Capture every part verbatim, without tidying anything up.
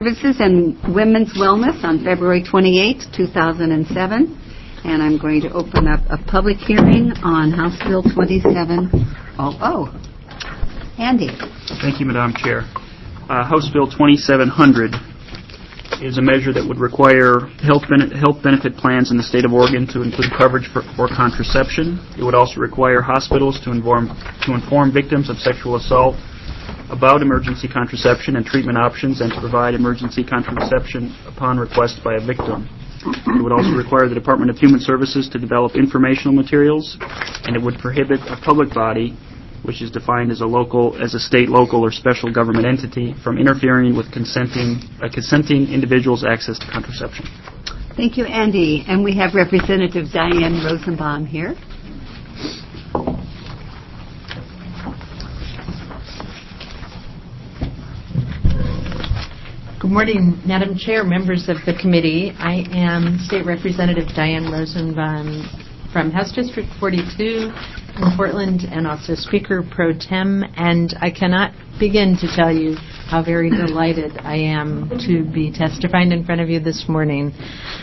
Services and Women's Wellness on February twenty-eighth, two thousand seven. And I'm going to open up a public hearing on House Bill twenty-seven hundred. Andy. Thank you, Madam Chair. Uh, House Bill twenty-seven hundred is a measure that would require health, ben- health benefit plans in the state of Oregon to include coverage for, for contraception. It would also require hospitals to inform, to inform victims of sexual assault about emergency contraception and treatment options, and to provide emergency contraception upon request by a victim. It would also require the Department of Human Services to develop informational materials, and it would prohibit a public body, which is defined as a local, as a state, local, or special government entity, from interfering with consenting, uh, consenting individuals' access to contraception. Thank you, Andy. And we have Representative Diane Rosenbaum here. Good morning, Madam Chair, members of the committee. I am State Representative Diane Rosenbaum from House District forty-two in Portland, and also Speaker Pro Tem, and I cannot begin to tell you how very delighted I am to be testifying in front of you this morning.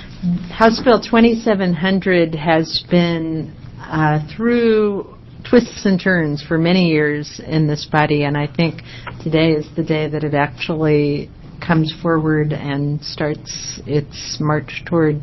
House Bill twenty-seven hundred has been uh, through twists and turns for many years in this body, and I think today is the day that it actually comes forward and starts its march toward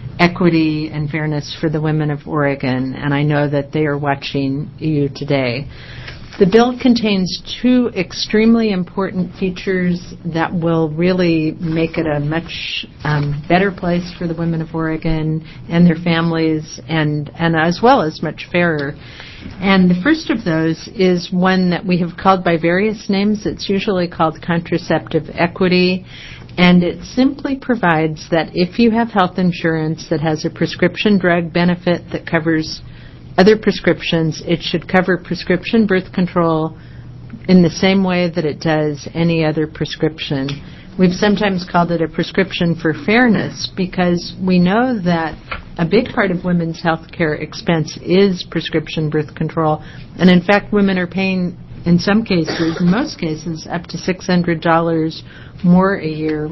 equity and fairness for the women of Oregon, and I know that they are watching you today. The bill contains two extremely important features that will really make it a much um, better place for the women of Oregon and their families, and, and as well as much fairer. And the first of those is one that we have called by various names. It's usually called contraceptive equity, and it simply provides that if you have health insurance that has a prescription drug benefit that covers other prescriptions, it should cover prescription birth control in the same way that it does any other prescription. We've sometimes called it a prescription for fairness because we know that a big part of women's health care expense is prescription birth control. And in fact, women are paying, in some cases, in most cases, up to six hundred dollars more a year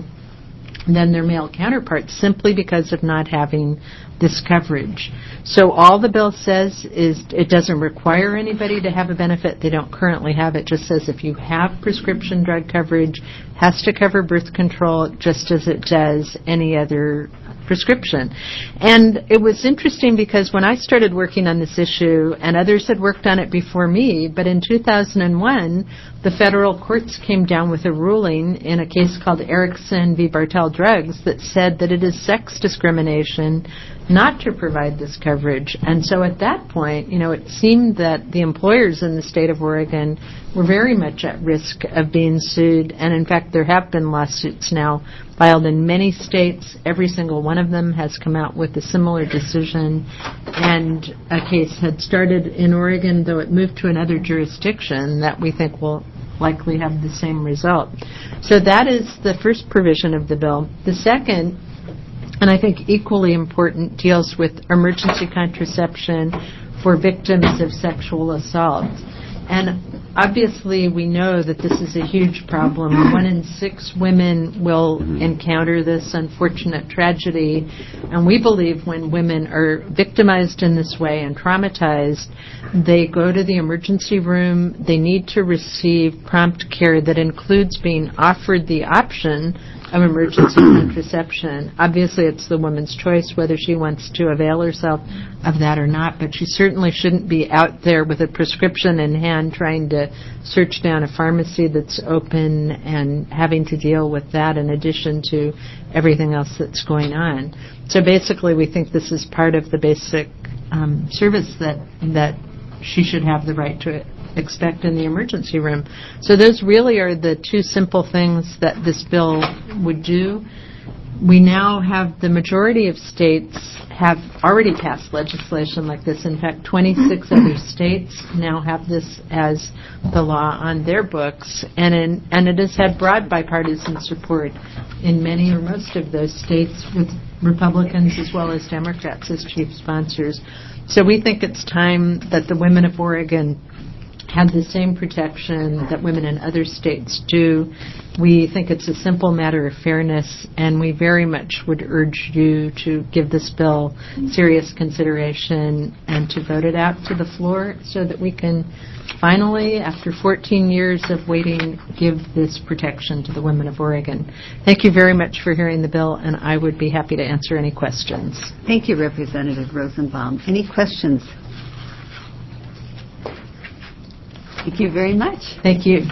than their male counterparts simply because of not having this coverage. So all the bill says is it doesn't require anybody to have a benefit. They don't currently have it. It just says if you have prescription drug coverage, it has to cover birth control just as it does any other prescription. And it was interesting because when I started working on this issue, and others had worked on it before me, but in two thousand one, the federal courts came down with a ruling in a case called Erickson v. Bartell Drugs that said that it is sex discrimination not to provide this coverage. And so at that point, you know, it seemed that the employers in the state of Oregon were very much at risk of being sued. And in fact, there have been lawsuits now filed in many states. Every single one of them has come out with a similar decision. And a case had started in Oregon, though it moved to another jurisdiction that we think will likely have the same result. So that is the first provision of the bill. The second, and I think equally important, deals with emergency contraception for victims of sexual assault. And obviously we know that this is a huge problem. One in six women will encounter this unfortunate tragedy. And we believe when women are victimized in this way and traumatized, they go to the emergency room. They need to receive prompt care that includes being offered the option of emergency contraception. Obviously, it's the woman's choice whether she wants to avail herself of that or not, but she certainly shouldn't be out there with a prescription in hand trying to search down a pharmacy that's open and having to deal with that in addition to everything else that's going on. So basically, we think this is part of the basic um, service that that she should have the right to expect in the emergency room. So those really are the two simple things that this bill would do. We now have the majority of states have already passed legislation like this. In fact, twenty-six other states now have this as the law on their books, and in, and it has had broad bipartisan support in many or most of those states, with Republicans as well as Democrats as chief sponsors. So we think it's time that the women of Oregon have the same protection that women in other states do. We think it's a simple matter of fairness, and we very much would urge you to give this bill serious consideration and to vote it out to the floor so that we can finally, after fourteen years of waiting, give this protection to the women of Oregon. Thank you very much for hearing the bill, and I would be happy to answer any questions. Thank you, Representative Rosenbaum. Any questions? Thank you very much. Thank you.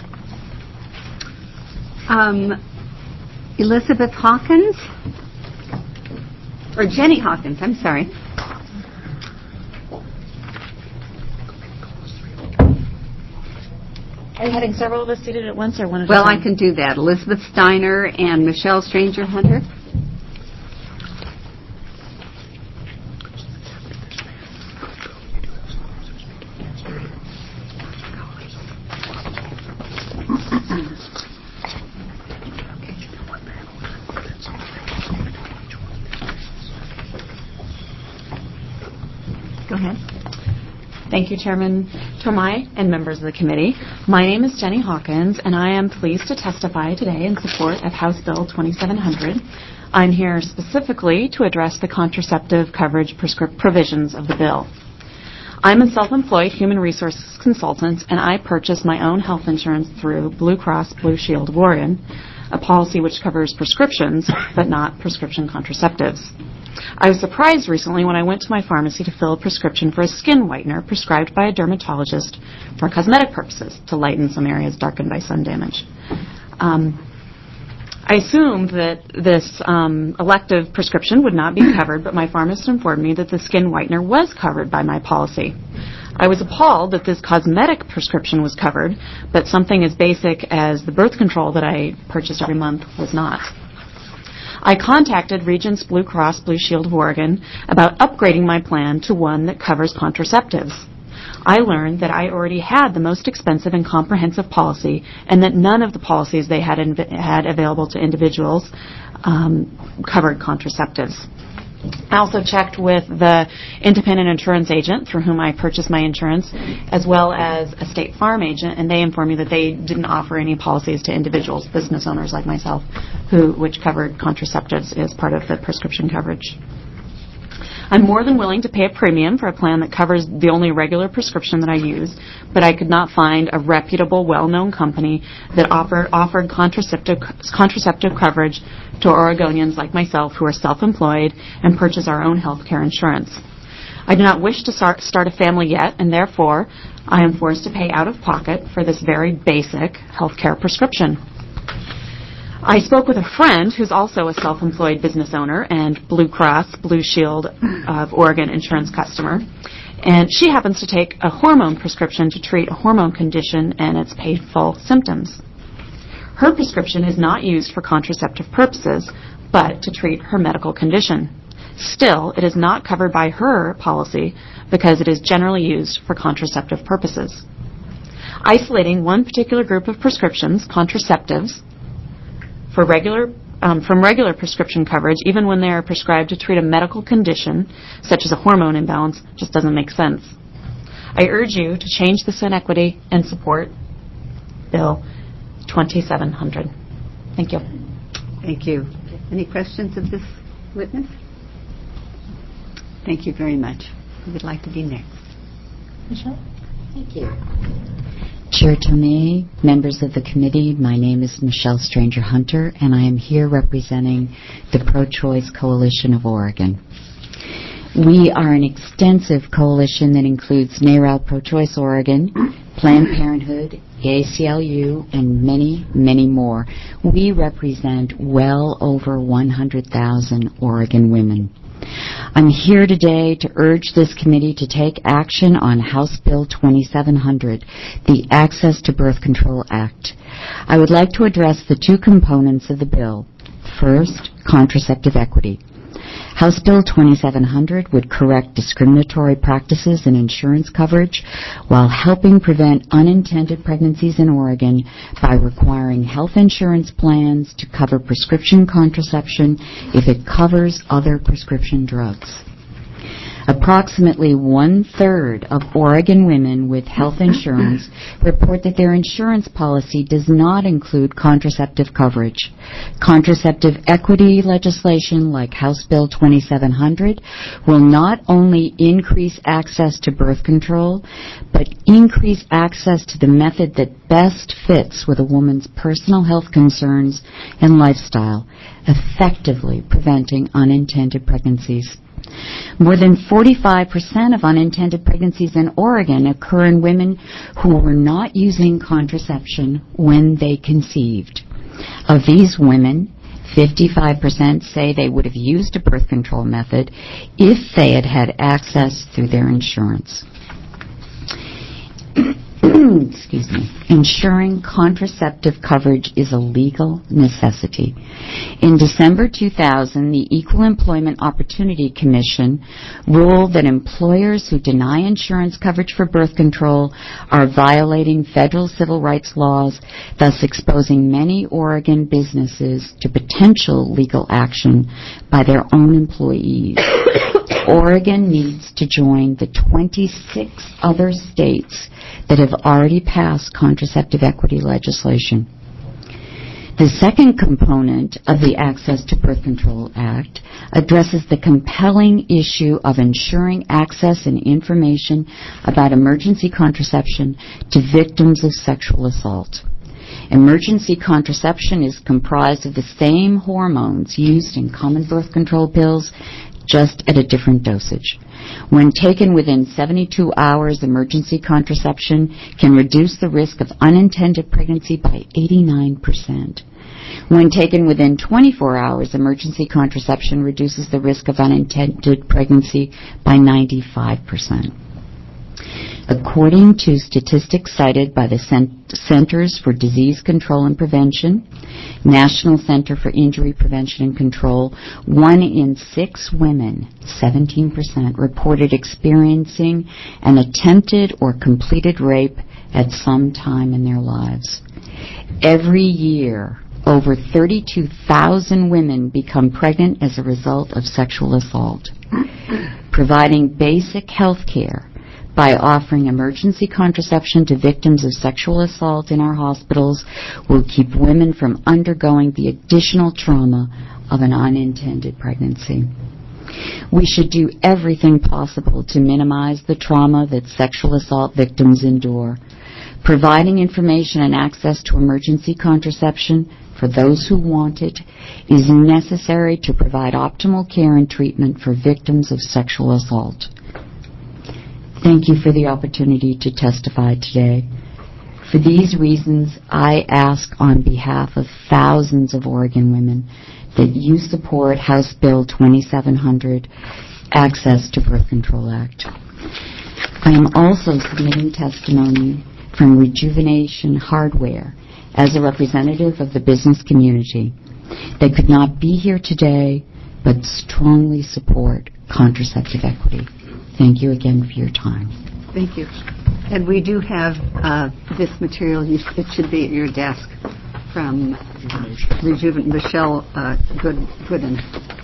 Um, Elizabeth Hawkins, or Jenny Hawkins, I'm sorry. Are you having several of us seated at once or one at a Well, time? I can do that. Elizabeth Steiner and Michelle Stranger Hunter. Go ahead. Thank you, Chairman Tomai and members of the committee. My name is Jenny Hawkins, and I am pleased to testify today in support of House Bill twenty-seven hundred. I'm here specifically to address the contraceptive coverage prescrip- provisions of the bill. I'm a self-employed human resources consultant, and I purchase my own health insurance through Blue Cross Blue Shield of Oregon, a policy which covers prescriptions but not prescription contraceptives. I was surprised recently when I went to my pharmacy to fill a prescription for a skin whitener prescribed by a dermatologist for cosmetic purposes to lighten some areas darkened by sun damage. Um, I assumed that this um, elective prescription would not be covered, but my pharmacist informed me that the skin whitener was covered by my policy. I was appalled that this cosmetic prescription was covered, but something as basic as the birth control that I purchased every month was not. I contacted Regents Blue Cross Blue Shield of Oregon about upgrading my plan to one that covers contraceptives. I learned that I already had the most expensive and comprehensive policy, and that none of the policies they had inv- had available to individuals um, covered contraceptives. I also checked with the independent insurance agent through whom I purchased my insurance, as well as a State Farm agent, and they informed me that they didn't offer any policies to individuals, business owners like myself, who which covered contraceptives as part of the prescription coverage. I'm more than willing to pay a premium for a plan that covers the only regular prescription that I use, but I could not find a reputable, well-known company that offer, offered contraceptive, contraceptive coverage to Oregonians like myself who are self-employed and purchase our own health care insurance. I do not wish to start, start a family yet, and therefore I am forced to pay out of pocket for this very basic health care prescription. I spoke with a friend who's also a self-employed business owner and Blue Cross Blue Shield of Oregon insurance customer, and she happens to take a hormone prescription to treat a hormone condition and its painful symptoms. Her prescription is not used for contraceptive purposes, but to treat her medical condition. Still, it is not covered by her policy because it is generally used for contraceptive purposes. Isolating one particular group of prescriptions, contraceptives, For regular, um, from regular prescription coverage, even when they are prescribed to treat a medical condition, such as a hormone imbalance, just doesn't make sense. I urge you to change this inequity and support Bill twenty-seven hundred. Thank you. Thank you. Any questions of this witness? Thank you very much. Who would like to be next? Michelle? Thank you. Chair Tomei, members of the committee, my name is Michelle Stranger Hunter, and I am here representing the Pro-Choice Coalition of Oregon. We are an extensive coalition that includes NARAL Pro-Choice Oregon, Planned Parenthood, A C L U, and many, many more. We represent well over one hundred thousand Oregon women. I'm here today to urge this committee to take action on House Bill twenty-seven hundred, the Access to Birth Control Act. I would like to address the two components of the bill. First, contraceptive equity. House Bill twenty-seven hundred would correct discriminatory practices in insurance coverage while helping prevent unintended pregnancies in Oregon by requiring health insurance plans to cover prescription contraception if it covers other prescription drugs. Approximately one-third of Oregon women with health insurance report that their insurance policy does not include contraceptive coverage. Contraceptive equity legislation like House Bill twenty-seven hundred will not only increase access to birth control, but increase access to the method that best fits with a woman's personal health concerns and lifestyle, effectively preventing unintended pregnancies. More than forty-five percent of unintended pregnancies in Oregon occur in women who were not using contraception when they conceived. Of these women, fifty-five percent say they would have used a birth control method if they had had access through their insurance. Excuse me. Ensuring contraceptive coverage is a legal necessity. In December two thousand, the Equal Employment Opportunity Commission ruled that employers who deny insurance coverage for birth control are violating federal civil rights laws, thus exposing many Oregon businesses to potential legal action by their own employees. Oregon needs to join the twenty-six other states that have already passed contraceptive equity legislation. The second component of the Access to Birth Control Act addresses the compelling issue of ensuring access and information about emergency contraception to victims of sexual assault. Emergency contraception is comprised of the same hormones used in common birth control pills, just at a different dosage. When taken within seventy-two hours, emergency contraception can reduce the risk of unintended pregnancy by eighty-nine percent. When taken within twenty-four hours, emergency contraception reduces the risk of unintended pregnancy by ninety-five percent. According to statistics cited by the Centers for Disease Control and Prevention, National Center for Injury Prevention and Control, one in six women, seventeen percent, reported experiencing an attempted or completed rape at some time in their lives. Every year, over thirty-two thousand women become pregnant as a result of sexual assault. Providing basic health care by offering emergency contraception to victims of sexual assault in our hospitals will keep women from undergoing the additional trauma of an unintended pregnancy. We should do everything possible to minimize the trauma that sexual assault victims endure. Providing information and access to emergency contraception for those who want it is necessary to provide optimal care and treatment for victims of sexual assault. Thank you for the opportunity to testify today. For these reasons, I ask on behalf of thousands of Oregon women that you support House Bill twenty-seven hundred, Access to Birth Control Act. I am also submitting testimony from Rejuvenation Hardware as a representative of the business community. They could not be here today, but strongly support contraceptive equity. Thank you again for your time. Thank you. And we do have uh, this material. You, it should be at your desk from Rejuven- Michelle uh, Good, Gooden.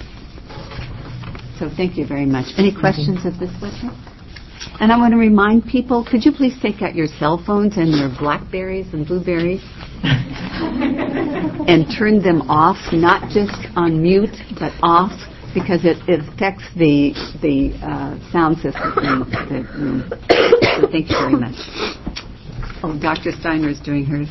So thank you very much. Any questions of this witness? And I want to remind people, could you please take out your cell phones and your Blackberries and Blueberries and turn them off, not just on mute, but off, because it, it affects the the uh, sound system in the room. So thank you very much. Oh, Doctor Steiner is doing hers.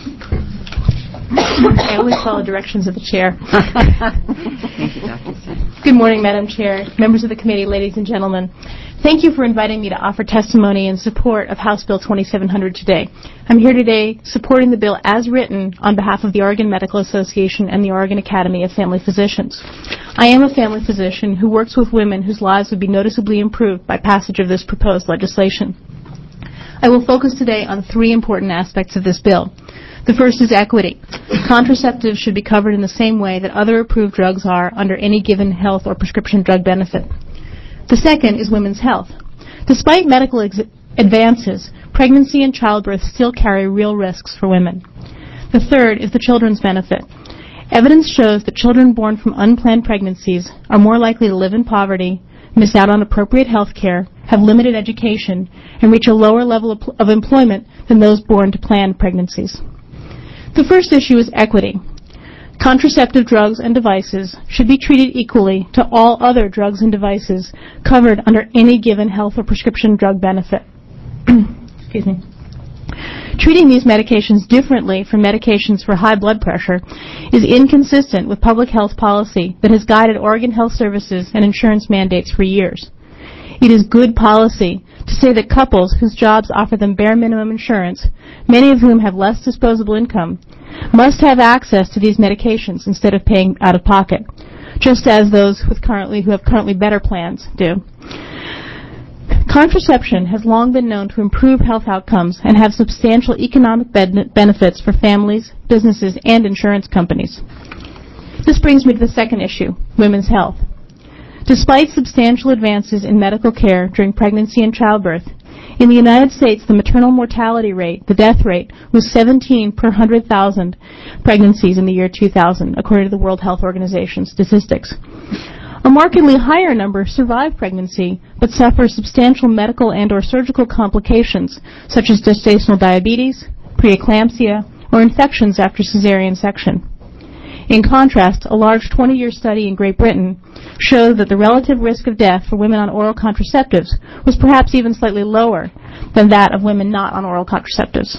I always follow directions of the chair. Thank you, Doctor Steiner. Good morning, Madam Chair, members of the committee, ladies and gentlemen. Thank you for inviting me to offer testimony in support of House Bill twenty-seven hundred today. I'm here today supporting the bill as written on behalf of the Oregon Medical Association and the Oregon Academy of Family Physicians. I am a family physician who works with women whose lives would be noticeably improved by passage of this proposed legislation. I will focus today on three important aspects of this bill. The first is equity. Contraceptives should be covered in the same way that other approved drugs are under any given health or prescription drug benefit. The second is women's health. Despite medical ex- advances, pregnancy and childbirth still carry real risks for women. The third is the children's benefit. Evidence shows that children born from unplanned pregnancies are more likely to live in poverty, miss out on appropriate health care, have limited education, and reach a lower level of, of employment than those born to planned pregnancies. The first issue is equity. Contraceptive drugs and devices should be treated equally to all other drugs and devices covered under any given health or prescription drug benefit. Excuse me. Treating these medications differently from medications for high blood pressure is inconsistent with public health policy that has guided Oregon Health Services and insurance mandates for years. It is good policy to say that couples whose jobs offer them bare minimum insurance, many of whom have less disposable income, must have access to these medications instead of paying out of pocket, just as those with currently, who have currently better plans do. Contraception has long been known to improve health outcomes and have substantial economic ben- benefits for families, businesses, and insurance companies. This brings me to the second issue, women's health. Despite substantial advances in medical care during pregnancy and childbirth, in the United States, the maternal mortality rate, the death rate, was seventeen per one hundred thousand pregnancies in the year two thousand, according to the World Health Organization statistics. A markedly higher number survive pregnancy, but suffer substantial medical and or surgical complications, such as gestational diabetes, preeclampsia, or infections after cesarean section. In contrast, a large twenty-year study in Great Britain showed that the relative risk of death for women on oral contraceptives was perhaps even slightly lower than that of women not on oral contraceptives.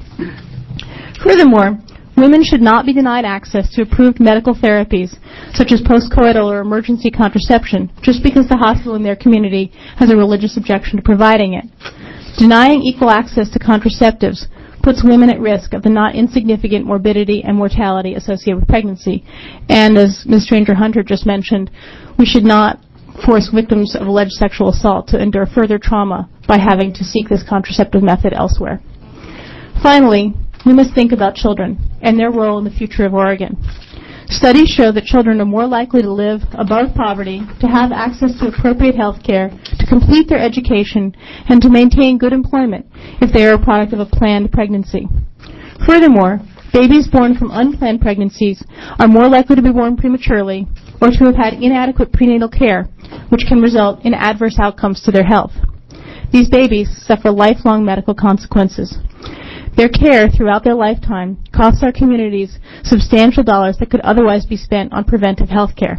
Furthermore, women should not be denied access to approved medical therapies, such as postcoital or emergency contraception, just because the hospital in their community has a religious objection to providing it. Denying equal access to contraceptives puts women at risk of the not insignificant morbidity and mortality associated with pregnancy. And as Miz Stranger-Hunter just mentioned, we should not force victims of alleged sexual assault to endure further trauma by having to seek this contraceptive method elsewhere. Finally, we must think about children and their role in the future of Oregon. Studies show that children are more likely to live above poverty, to have access to appropriate health care, to complete their education, and to maintain good employment if they are a product of a planned pregnancy. Furthermore, babies born from unplanned pregnancies are more likely to be born prematurely or to have had inadequate prenatal care, which can result in adverse outcomes to their health. These babies suffer lifelong medical consequences. Their care throughout their lifetime costs our communities substantial dollars that could otherwise be spent on preventive health care.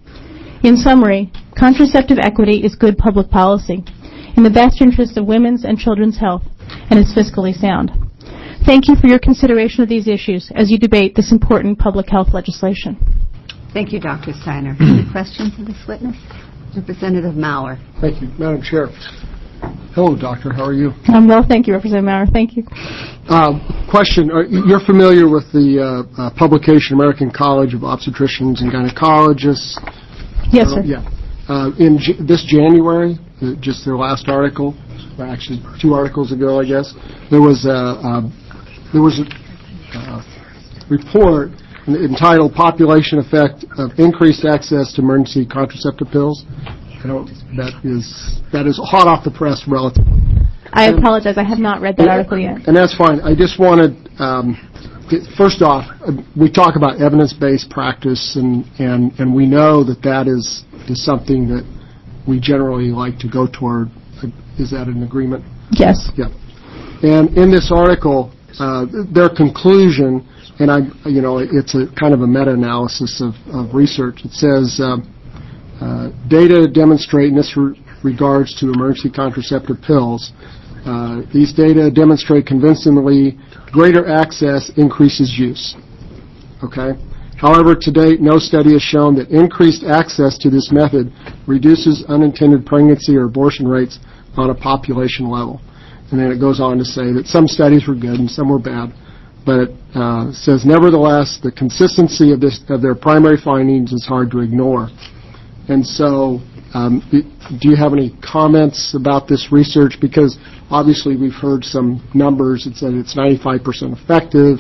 In summary, contraceptive equity is good public policy in the best interest of women's and children's health and is fiscally sound. Thank you for your consideration of these issues as you debate this important public health legislation. Thank you, Doctor Steiner. Any questions of this witness? Representative Maurer. Thank you, Madam Chair. Hello, Doctor. How are you? I'm well, thank you, Representative Maurer. Thank you. Uh, question. Are, you're familiar with the uh, uh, publication American College of Obstetricians and Gynecologists? Yes, uh, sir. Yeah. Uh, in J- this January, uh, just their last article, or actually two articles ago, I guess, there was a, uh, there was a uh, report entitled Population Effect of Increased Access to Emergency Contraceptive Pills. I don't, that is that is hot off the press relatively. I and, apologize. I have not read that and, article yet. And that's fine. I just wanted, um, to, first off, uh, we talk about evidence-based practice, and, and, and we know that that is, is something that we generally like to go toward. Is that an agreement? Yes. Yeah. And in this article, uh, their conclusion, and I, you know, it's a kind of a meta-analysis of, of research. It says. Uh, Uh, data demonstrate in this re- regards to emergency contraceptive pills. Uh, these data demonstrate convincingly greater access increases use. Okay? However, to date, no study has shown that increased access to this method reduces unintended pregnancy or abortion rates on a population level. And then it goes on to say that some studies were good and some were bad. But it uh, says, nevertheless, the consistency of, this, of their primary findings is hard to ignore. And so, um, do you have any comments about this research? Because obviously we've heard some numbers that said it's ninety-five percent effective,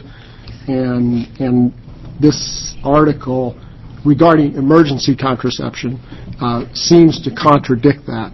and and this article regarding emergency contraception uh, seems to contradict that.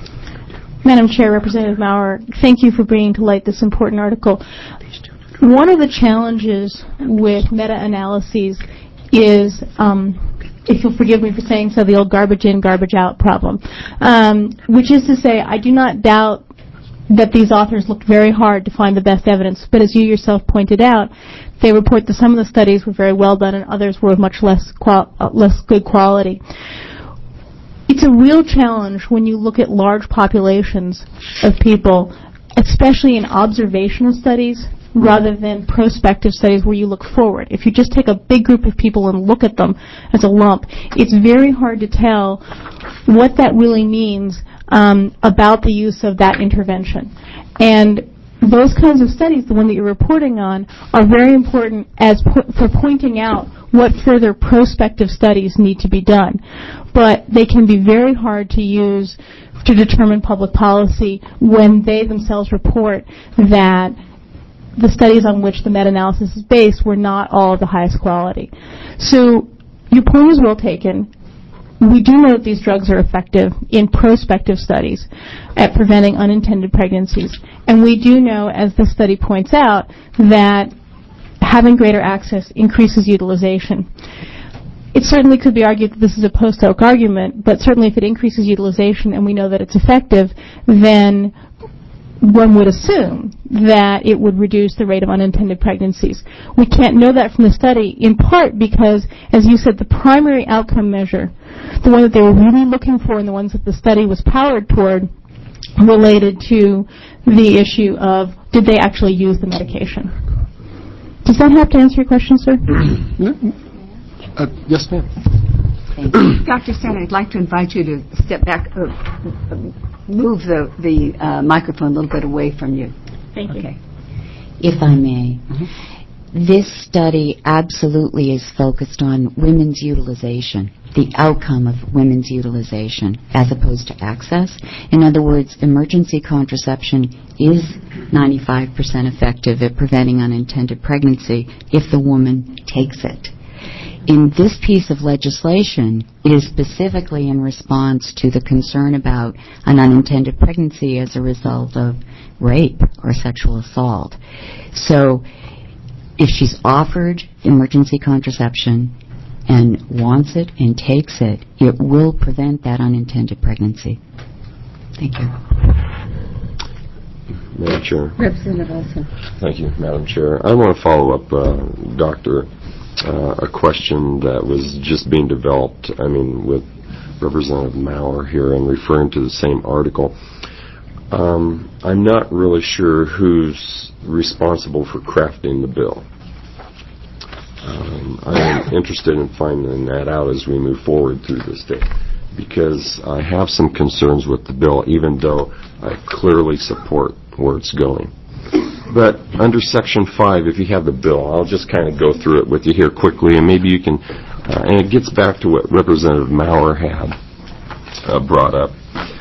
Madam Chair, Representative Maurer, thank you for bringing to light this important article. One of the challenges with meta-analyses is, um, if you'll forgive me for saying so, the old garbage in, garbage out problem, um, which is to say, I do not doubt that these authors looked very hard to find the best evidence, but as you yourself pointed out, they report that some of the studies were very well done and others were of much less qual- uh, less good quality. It's a real challenge when you look at large populations of people, especially in observational studies, rather than prospective studies where you look forward. If you just take a big group of people and look at them as a lump, it's very hard to tell what that really means um, about the use of that intervention. And those kinds of studies, the one that you're reporting on, are very important as po- for pointing out what further prospective studies need to be done. But they can be very hard to use to determine public policy when they themselves report that the studies on which the meta-analysis is based were not all of the highest quality. So your point is well taken. We do know that these drugs are effective in prospective studies at preventing unintended pregnancies. And we do know, as this study points out, that having greater access increases utilization. It certainly could be argued that this is a post hoc argument, but certainly if it increases utilization and we know that it's effective, then one would assume that it would reduce the rate of unintended pregnancies. We can't know that from the study, in part because, as you said, the primary outcome measure, the one that they were really looking for and the ones that the study was powered toward, related to the issue of did they actually use the medication. Does that have to answer your question, sir? Uh, yes, ma'am. Thank you. Doctor Stone, I'd like to invite you to step back, uh, move the, the uh, microphone a little bit away from you. Thank you. Okay. If I may, Mm-hmm. this study absolutely is focused on women's utilization, the outcome of women's utilization, as opposed to access. In other words, emergency contraception is ninety-five percent effective at preventing unintended pregnancy if the woman takes it. In this piece of legislation, it is specifically in response to the concern about an unintended pregnancy as a result of rape or sexual assault. So if she's offered emergency contraception and wants it and takes it, it will prevent that unintended pregnancy. Thank you. Madam Chair. Representative Olson. Thank you, Madam Chair. I want to follow up, uh, Doctor, uh, a question that was just being developed, I mean, with Representative Maurer here and referring to the same article. Um, I'm not really sure who's responsible for crafting the bill. Um, I'm interested in finding that out as we move forward through this day, because I have some concerns with the bill, even though I clearly support where it's going. But under Section five, if you have the bill, I'll just kind of go through it with you here quickly, and maybe you can, uh, and it gets back to what Representative Maurer had uh, brought up.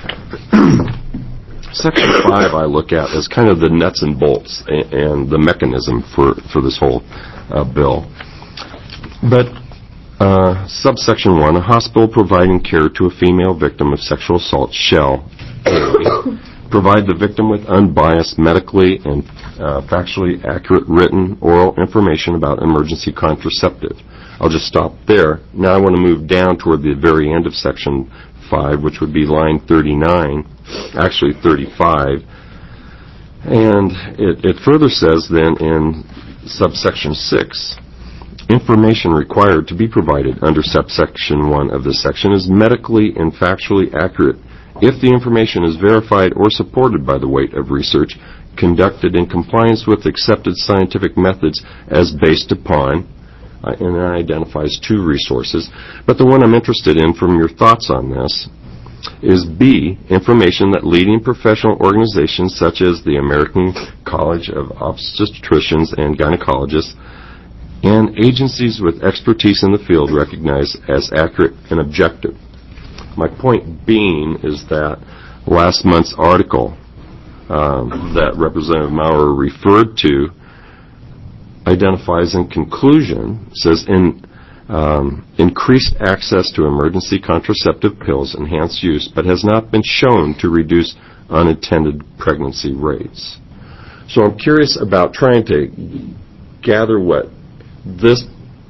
Section five I look at as kind of the nuts and bolts and, and the mechanism for, for this whole uh, bill. But uh, subsection one, a hospital providing care to a female victim of sexual assault shall provide the victim with unbiased, medically and uh, factually accurate written oral information about emergency contraceptive. I'll just stop there. Now I want to move down toward the very end of section five, which would be line thirty-nine, actually thirty-five. And it, it further says then in subsection six, information required to be provided under subsection one of this section is medically and factually accurate if the information is verified or supported by the weight of research conducted in compliance with accepted scientific methods as based upon, uh, and it identifies two resources, but the one I'm interested in from your thoughts on this is B, information that leading professional organizations such as the American College of Obstetricians and Gynecologists and agencies with expertise in the field recognize as accurate and objective. My point being is that last month's article um, that Representative Maurer referred to identifies in conclusion, says in um, increased access to emergency contraceptive pills enhance use, but has not been shown to reduce unintended pregnancy rates. So I'm curious about trying to gather what this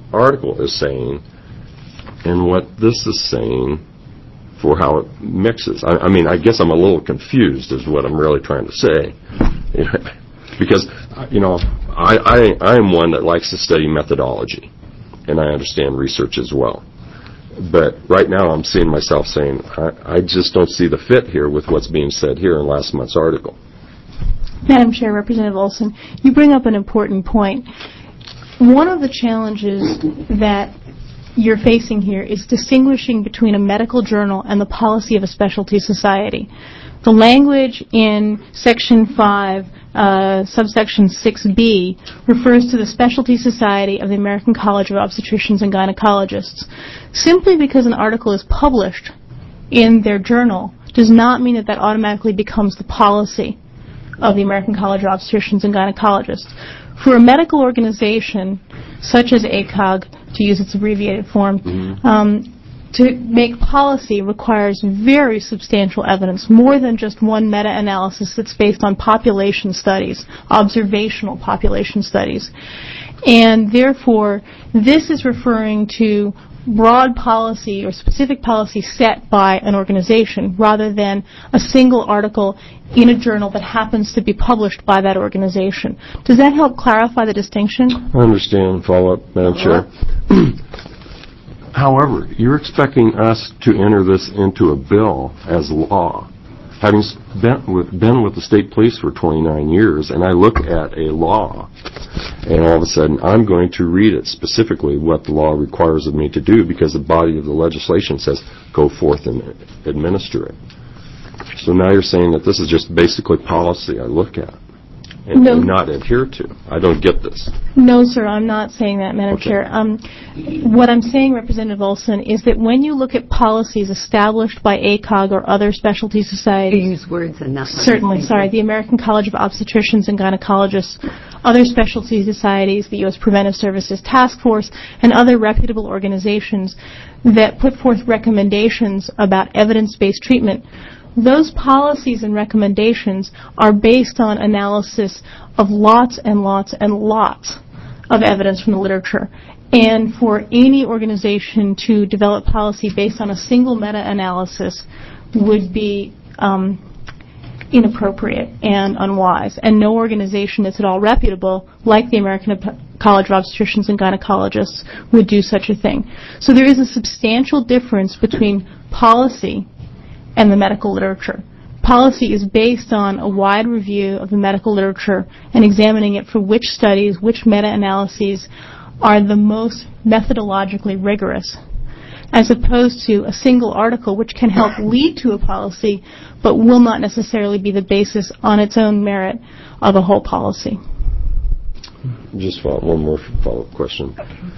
article is saying and what this is saying for how it mixes. I, I mean, I guess I'm a little confused is what I'm really trying to say. Because, you know, I, I, I am one that likes to study methodology, and I understand research as well. But right now I'm seeing myself saying, I, I just don't see the fit here with what's being said here in last month's article. Madam Chair, Representative Olson, you bring up an important point. One of the challenges that you're facing here is distinguishing between a medical journal and the policy of a specialty society. The language in Section five, uh, subsection six B, refers to the Specialty Society of the American College of Obstetricians and Gynecologists. Simply because an article is published in their journal does not mean that that automatically becomes the policy of the American College of Obstetricians and Gynecologists. For a medical organization, such as A C O G, to use its abbreviated form, mm-hmm. um, to make policy requires very substantial evidence, more than just one meta-analysis that's based on population studies, observational population studies. And therefore, this is referring to broad policy or specific policy set by an organization rather than a single article in a journal that happens to be published by that organization. Does that help clarify the distinction? I understand. Follow up, Madam Chair. However, you're expecting us to enter this into a bill as law. Having been with, been with the state police for twenty-nine years, and I look at a law, and all of a sudden I'm going to read it specifically what the law requires of me to do because the body of the legislation says go forth and administer it. So now you're saying that this is just basically policy I look at and, no. and not adhere to. I don't get this. No, sir, I'm not saying that, Madam Okay. Chair. Um, what I'm saying, Representative Olson, is that when you look at policies established by A C O G or other specialty You societies, use words and not certainly, sorry, the American College of Obstetricians and Gynecologists, other specialty societies, the U S Preventive Services Task Force, and other reputable organizations that put forth recommendations about evidence-based treatment, those policies and recommendations are based on analysis of lots and lots and lots of evidence from the literature. And for any organization to develop policy based on a single meta-analysis would be um, inappropriate and unwise. And no organization that's at all reputable, like the American College of Obstetricians and Gynecologists, would do such a thing. So there is a substantial difference between policy and the medical literature. Policy is based on a wide review of the medical literature and examining it for which studies, which meta-analyses are the most methodologically rigorous, as opposed to a single article which can help lead to a policy but will not necessarily be the basis on its own merit of a whole policy. Just follow, one more follow-up question.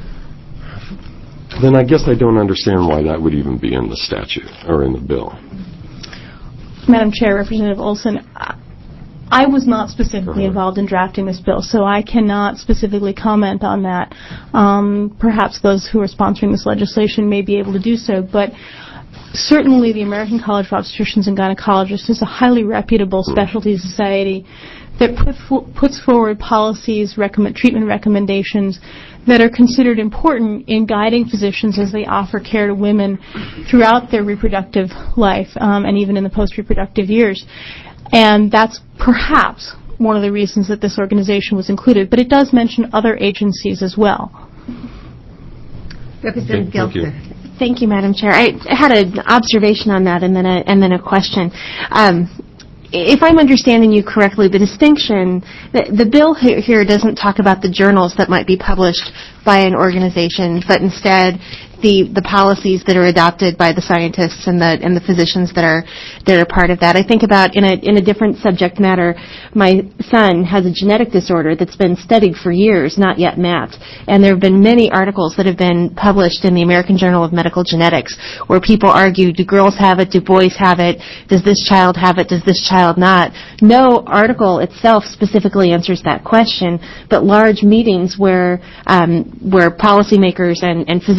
Then I guess I don't understand why that would even be in the statute or in the bill. Madam Chair, Representative Olson, I was not specifically involved in drafting this bill, so I cannot specifically comment on that. Um, perhaps those who are sponsoring this legislation may be able to do so, but certainly the American College of Obstetricians and Gynecologists is a highly reputable specialty society that put fo- puts forward policies, recommend, treatment recommendations that are considered important in guiding physicians as they offer care to women throughout their reproductive life um, and even in the post-reproductive years. And that's perhaps one of the reasons that this organization was included. But it does mention other agencies as well. Representative Thank you. Gelser. Thank you, Madam Chair. I had an observation on that and then a, and then a question. Um, if I'm understanding you correctly, the distinction, the, the bill here, here doesn't talk about the journals that might be published by an organization, but instead the the policies that are adopted by the scientists and the and the physicians that are that are part of that. I think about in a in a different subject matter, my son has a genetic disorder that's been studied for years, not yet mapped, and there have been many articles that have been published in the American Journal of Medical Genetics where people argue, do girls have it, do boys have it, does this child have it, does this child not? No article itself specifically answers that question, but large meetings where um, where policymakers and, and physicians and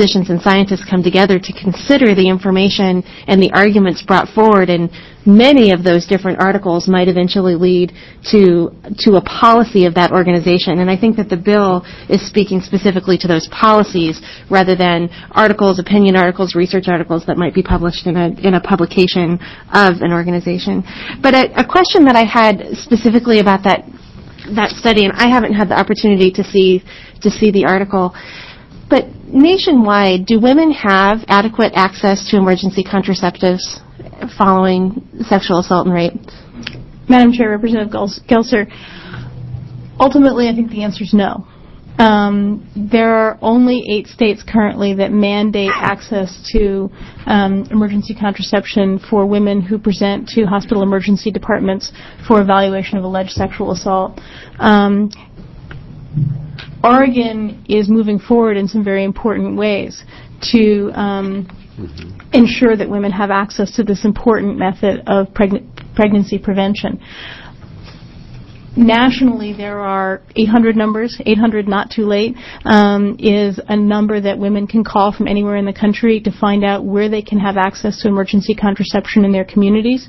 scientists come together to consider the information and the arguments brought forward, and many of those different articles might eventually lead to to a policy of that organization. And I think that the bill is speaking specifically to those policies rather than articles, opinion articles, research articles that might be published in a in a publication of an organization. But a, a question that I had specifically about that that study, and I haven't had the opportunity to see to see the article, but nationwide, do women have adequate access to emergency contraceptives following sexual assault and rape? Madam Chair, Representative Gelser, ultimately I think the answer is no. Um, there are only eight states currently that mandate access to um, emergency contraception for women who present to hospital emergency departments for evaluation of alleged sexual assault. Um, Oregon is moving forward in some very important ways to um, mm-hmm. ensure that women have access to this important method of pregn- pregnancy prevention. Nationally, there are eight hundred numbers. eight hundred Not Too Late um, is a number that women can call from anywhere in the country to find out where they can have access to emergency contraception in their communities.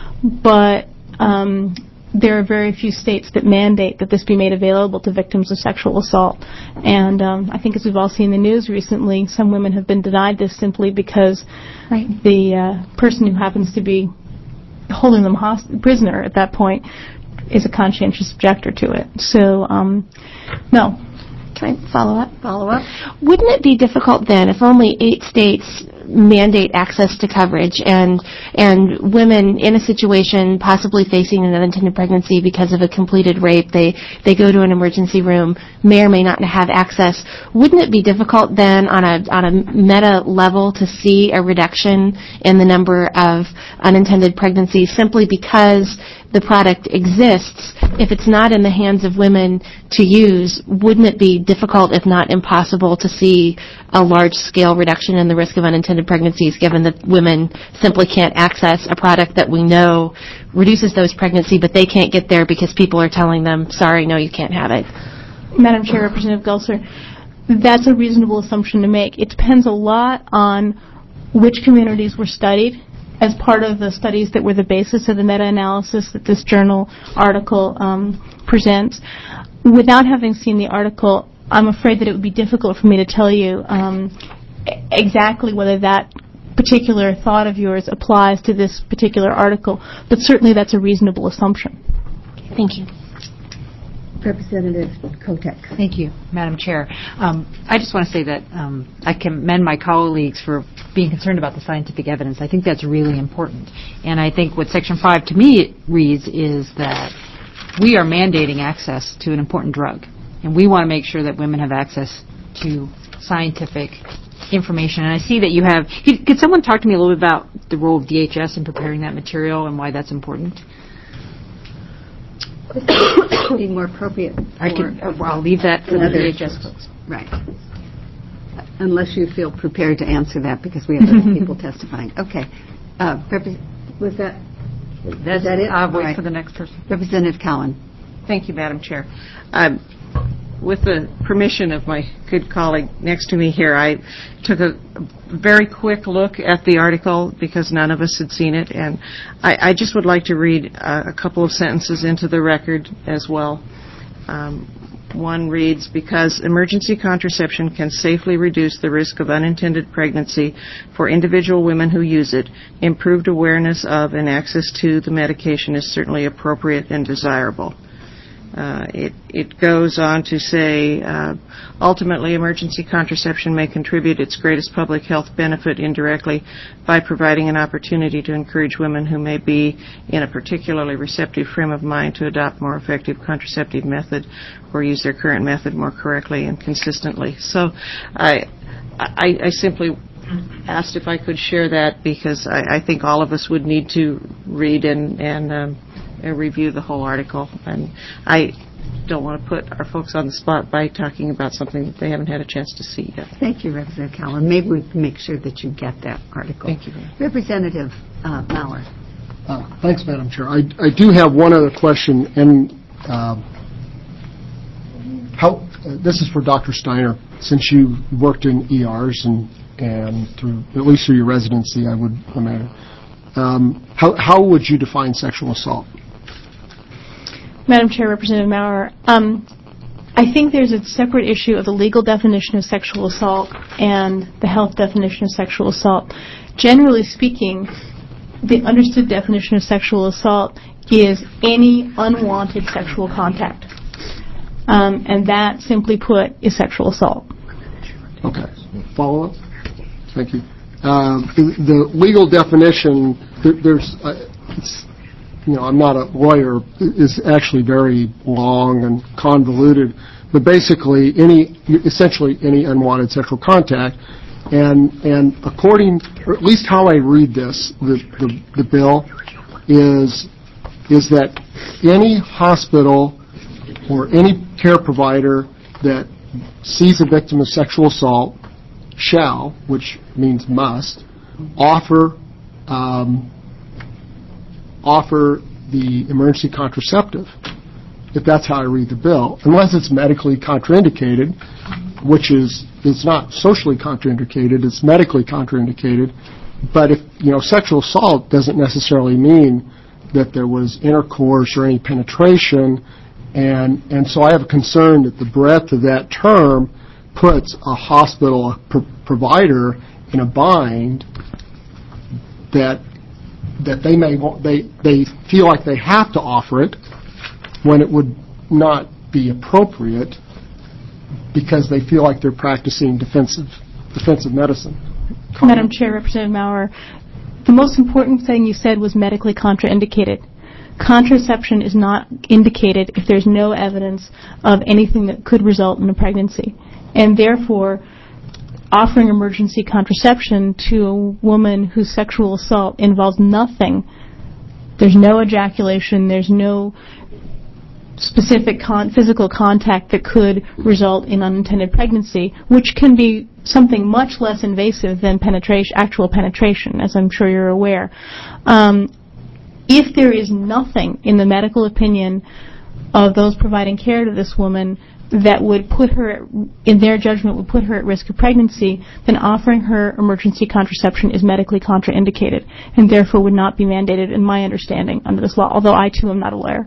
But um, there are very few states that mandate that this be made available to victims of sexual assault. And um, I think as we've all seen in the news recently, some women have been denied this simply because right. the uh, person who happens to be holding them host- prisoner at that point is a conscientious objector to it. So, um, no. Can I follow up? Follow up? Wouldn't it be difficult then if only eight states mandate access to coverage and and women in a situation possibly facing an unintended pregnancy because of a completed rape, they, they go to an emergency room, may or may not have access, wouldn't it be difficult then on a on a meta level to see a reduction in the number of unintended pregnancies simply because the product exists? If it's not in the hands of women to use, wouldn't it be difficult, if not impossible, to see a large-scale reduction in the risk of unintended pregnancies, given that women simply can't access a product that we know reduces those pregnancies, but they can't get there because people are telling them, sorry, no, you can't have it? Madam Chair, Representative Gelser, that's a reasonable assumption to make. It depends a lot on which communities were studied as part of the studies that were the basis of the meta-analysis that this journal article um, presents. Without having seen the article, I'm afraid that it would be difficult for me to tell you um, exactly whether that particular thought of yours applies to this particular article, but certainly that's a reasonable assumption. Thank you. Representative Kotek. Thank you, Madam Chair. Um, I just want to say that um, I commend my colleagues for being concerned about the scientific evidence. I think that's really important. And I think what Section five to me reads is that we are mandating access to an important drug. And we want to make sure that women have access to scientific information. And I see that you have... Could, could someone talk to me a little bit about the role of D H S in preparing that material and why that's important? Be more appropriate. I can, uh, well, I'll leave that for the D H S folks. Right. Unless you feel prepared to answer that, because we have other people testifying. Okay. Uh, was that That's, is that it? I'll wait right. for the next person. Representative Cowan. Thank you, Madam Chair. Um, with the permission of my good colleague next to me here, I took a very quick look at the article because none of us had seen it, and I, I just would like to read uh, a couple of sentences into the record as well. Um, one reads, because emergency contraception can safely reduce the risk of unintended pregnancy for individual women who use it, improved awareness of and access to the medication is certainly appropriate and desirable. Uh, it, it goes on to say, uh, ultimately, emergency contraception may contribute its greatest public health benefit indirectly by providing an opportunity to encourage women who may be in a particularly receptive frame of mind to adopt more effective contraceptive method or use their current method more correctly and consistently. So I, I, I simply asked if I could share that because I, I think all of us would need to read and, and um, and review the whole article, and I don't want to put our folks on the spot by talking about something that they haven't had a chance to see yet. Thank you, Representative Cowan. Maybe we can make sure that you get that article. Thank you. Representative uh, Maurer. Uh, thanks, Madam Chair. I, I do have one other question, and um, how uh, this is for Doctor Steiner, since you worked in E Rs and and through, at least through your residency, I would imagine. Um, how, how would you define sexual assault? Madam Chair, Representative Maurer, um, I think there's a separate issue of the legal definition of sexual assault and the health definition of sexual assault. Generally speaking, the understood definition of sexual assault is any unwanted sexual contact. Um, and that, simply put, is sexual assault. Okay. Follow up? Thank you. Um, the, the legal definition, there, there's, uh, it's, you know, I'm not a lawyer, is actually very long and convoluted, but basically any, essentially any unwanted sexual contact. And, and according, or at least how I read this, the, the, the bill, is, is that any hospital or any care provider that sees a victim of sexual assault shall, which means must, offer um, offer the emergency contraceptive, if that's how I read the bill, unless it's medically contraindicated, which is it's not socially contraindicated, it's medically contraindicated. But if, you know, sexual assault doesn't necessarily mean that there was intercourse or any penetration, and and so I have a concern that the breadth of that term puts a hospital, a pr- provider in a bind that that they may want, they they feel like they have to offer it when it would not be appropriate because they feel like they're practicing defensive defensive medicine. Comment? Madam Chair, Representative Maurer, the most important thing you said was medically contraindicated. Contraception is not indicated if there's no evidence of anything that could result in a pregnancy. And therefore, offering emergency contraception to a woman whose sexual assault involves nothing, there's no ejaculation, there's no specific con- physical contact that could result in unintended pregnancy, which can be something much less invasive than penetration, actual penetration, as I'm sure you're aware. Um, if there is nothing in the medical opinion of those providing care to this woman that would put her, at, in their judgment, would put her at risk of pregnancy, then offering her emergency contraception is medically contraindicated and therefore would not be mandated, in my understanding, under this law, although I, too, am not a lawyer.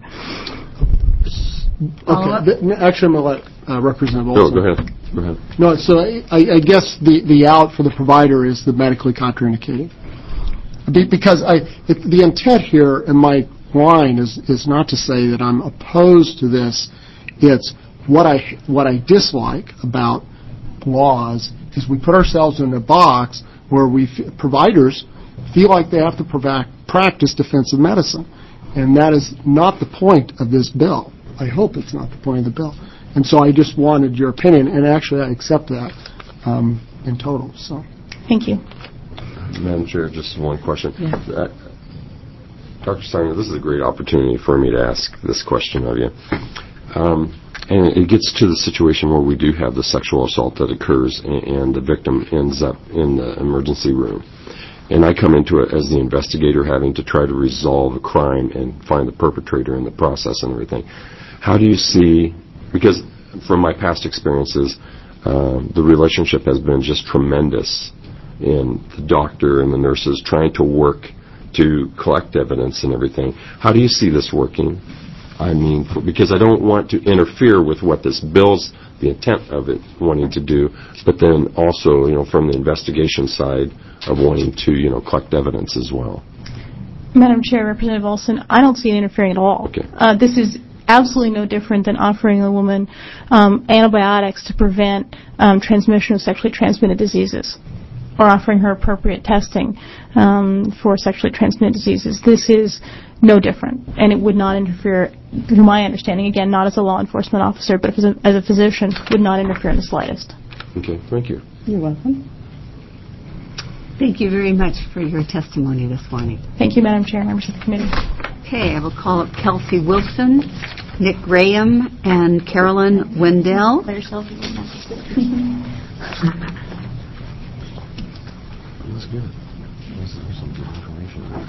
Okay. Th- Actually, I'm going to let uh, Representative Olson. No, go ahead. Go ahead. No, so I, I guess the, the out for the provider is the medically contraindicated. Be- because I, it, the intent here in my line is, is not to say that I'm opposed to this. It's what I what I dislike about laws is we put ourselves in a box where we f- providers feel like they have to prov- practice defensive medicine, and that is not the point of this bill. I hope it's not the point of the bill. And so I just wanted your opinion, and actually I accept that um, in total. So, thank you. Madam Chair, just one question. Yeah. Uh, Doctor Steiner, this is a great opportunity for me to ask this question of you. Um, and it gets to the situation where we do have the sexual assault that occurs and, and the victim ends up in the emergency room. And I come into it as the investigator having to try to resolve a crime and find the perpetrator in the process and everything. How do you see, because from my past experiences, um, the relationship has been just tremendous in the doctor and the nurses trying to work to collect evidence and everything. How do you see this working? I mean, for, because I don't want to interfere with what this bill's, the intent of it, wanting to do, but then also, you know, from the investigation side of wanting to, you know, collect evidence as well. Madam Chair, Representative Olson, I don't see it interfering at all. Okay. Uh, this is absolutely no different than offering a woman um, antibiotics to prevent um, transmission of sexually transmitted diseases, or offering her appropriate testing um, for sexually transmitted diseases. This is no different, and it would not interfere, to my understanding, again, not as a law enforcement officer, but as a, as a physician, would not interfere in the slightest. Okay, thank you. You're welcome. Thank you very much for your testimony this morning. Thank you, Madam Chair, members of the committee. Okay, I will call up Kelsey Wilson, Nick Graham, and Carolyn Wendell. That's good. That's some good information.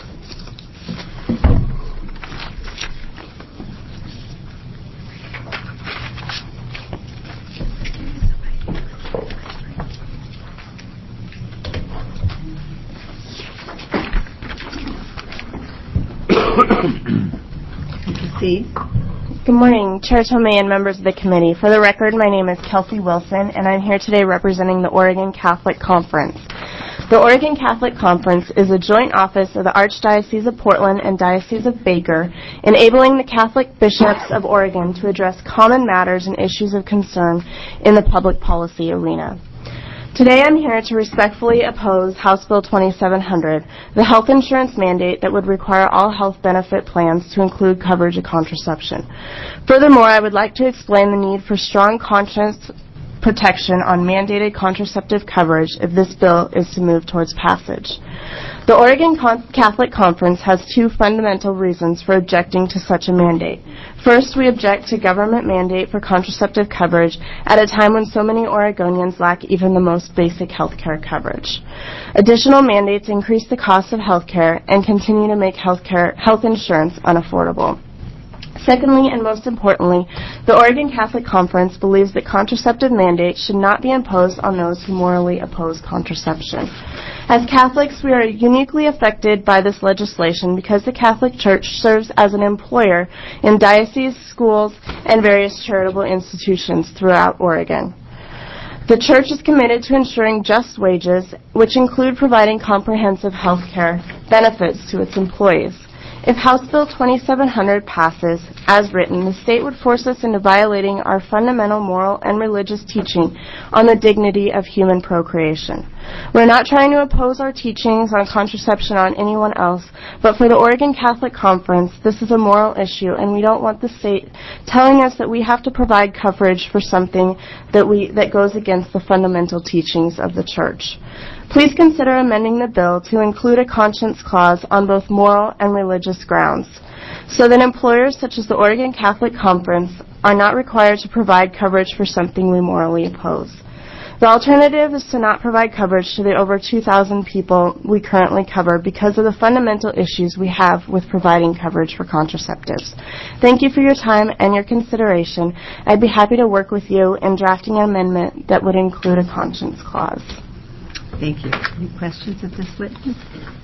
Proceed. Good morning, Chair Tomei and members of the committee. For the record, my name is Kelsey Wilson, and I'm here today representing the Oregon Catholic Conference. The Oregon Catholic Conference is a joint office of the Archdiocese of Portland and Diocese of Baker, enabling the Catholic bishops of Oregon to address common matters and issues of concern in the public policy arena. Today I'm here to respectfully oppose House Bill twenty-seven hundred, the health insurance mandate that would require all health benefit plans to include coverage of contraception. Furthermore, I would like to explain the need for strong conscience protection on mandated contraceptive coverage if this bill is to move towards passage. The Oregon Con- Catholic Conference has two fundamental reasons for objecting to such a mandate. First, we object to government mandate for contraceptive coverage at a time when so many Oregonians lack even the most basic health care coverage. Additional mandates increase the cost of health care and continue to make health care, health insurance unaffordable. Secondly, and most importantly, the Oregon Catholic Conference believes that contraceptive mandates should not be imposed on those who morally oppose contraception. As Catholics, we are uniquely affected by this legislation because the Catholic Church serves as an employer in dioceses, schools, and various charitable institutions throughout Oregon. The Church is committed to ensuring just wages, which include providing comprehensive health care benefits to its employees. If House Bill twenty-seven hundred passes, as written, the state would force us into violating our fundamental moral and religious teaching on the dignity of human procreation. We're not trying to oppose our teachings on contraception on anyone else, but for the Oregon Catholic Conference, this is a moral issue, and we don't want the state telling us that we have to provide coverage for something that we that goes against the fundamental teachings of the Church. Please consider amending the bill to include a conscience clause on both moral and religious grounds, so that employers such as the Oregon Catholic Conference are not required to provide coverage for something we morally oppose. The alternative is to not provide coverage to the over two thousand people we currently cover because of the fundamental issues we have with providing coverage for contraceptives. Thank you for your time and your consideration. I'd be happy to work with you in drafting an amendment that would include a conscience clause. Thank you. Any questions of this witness?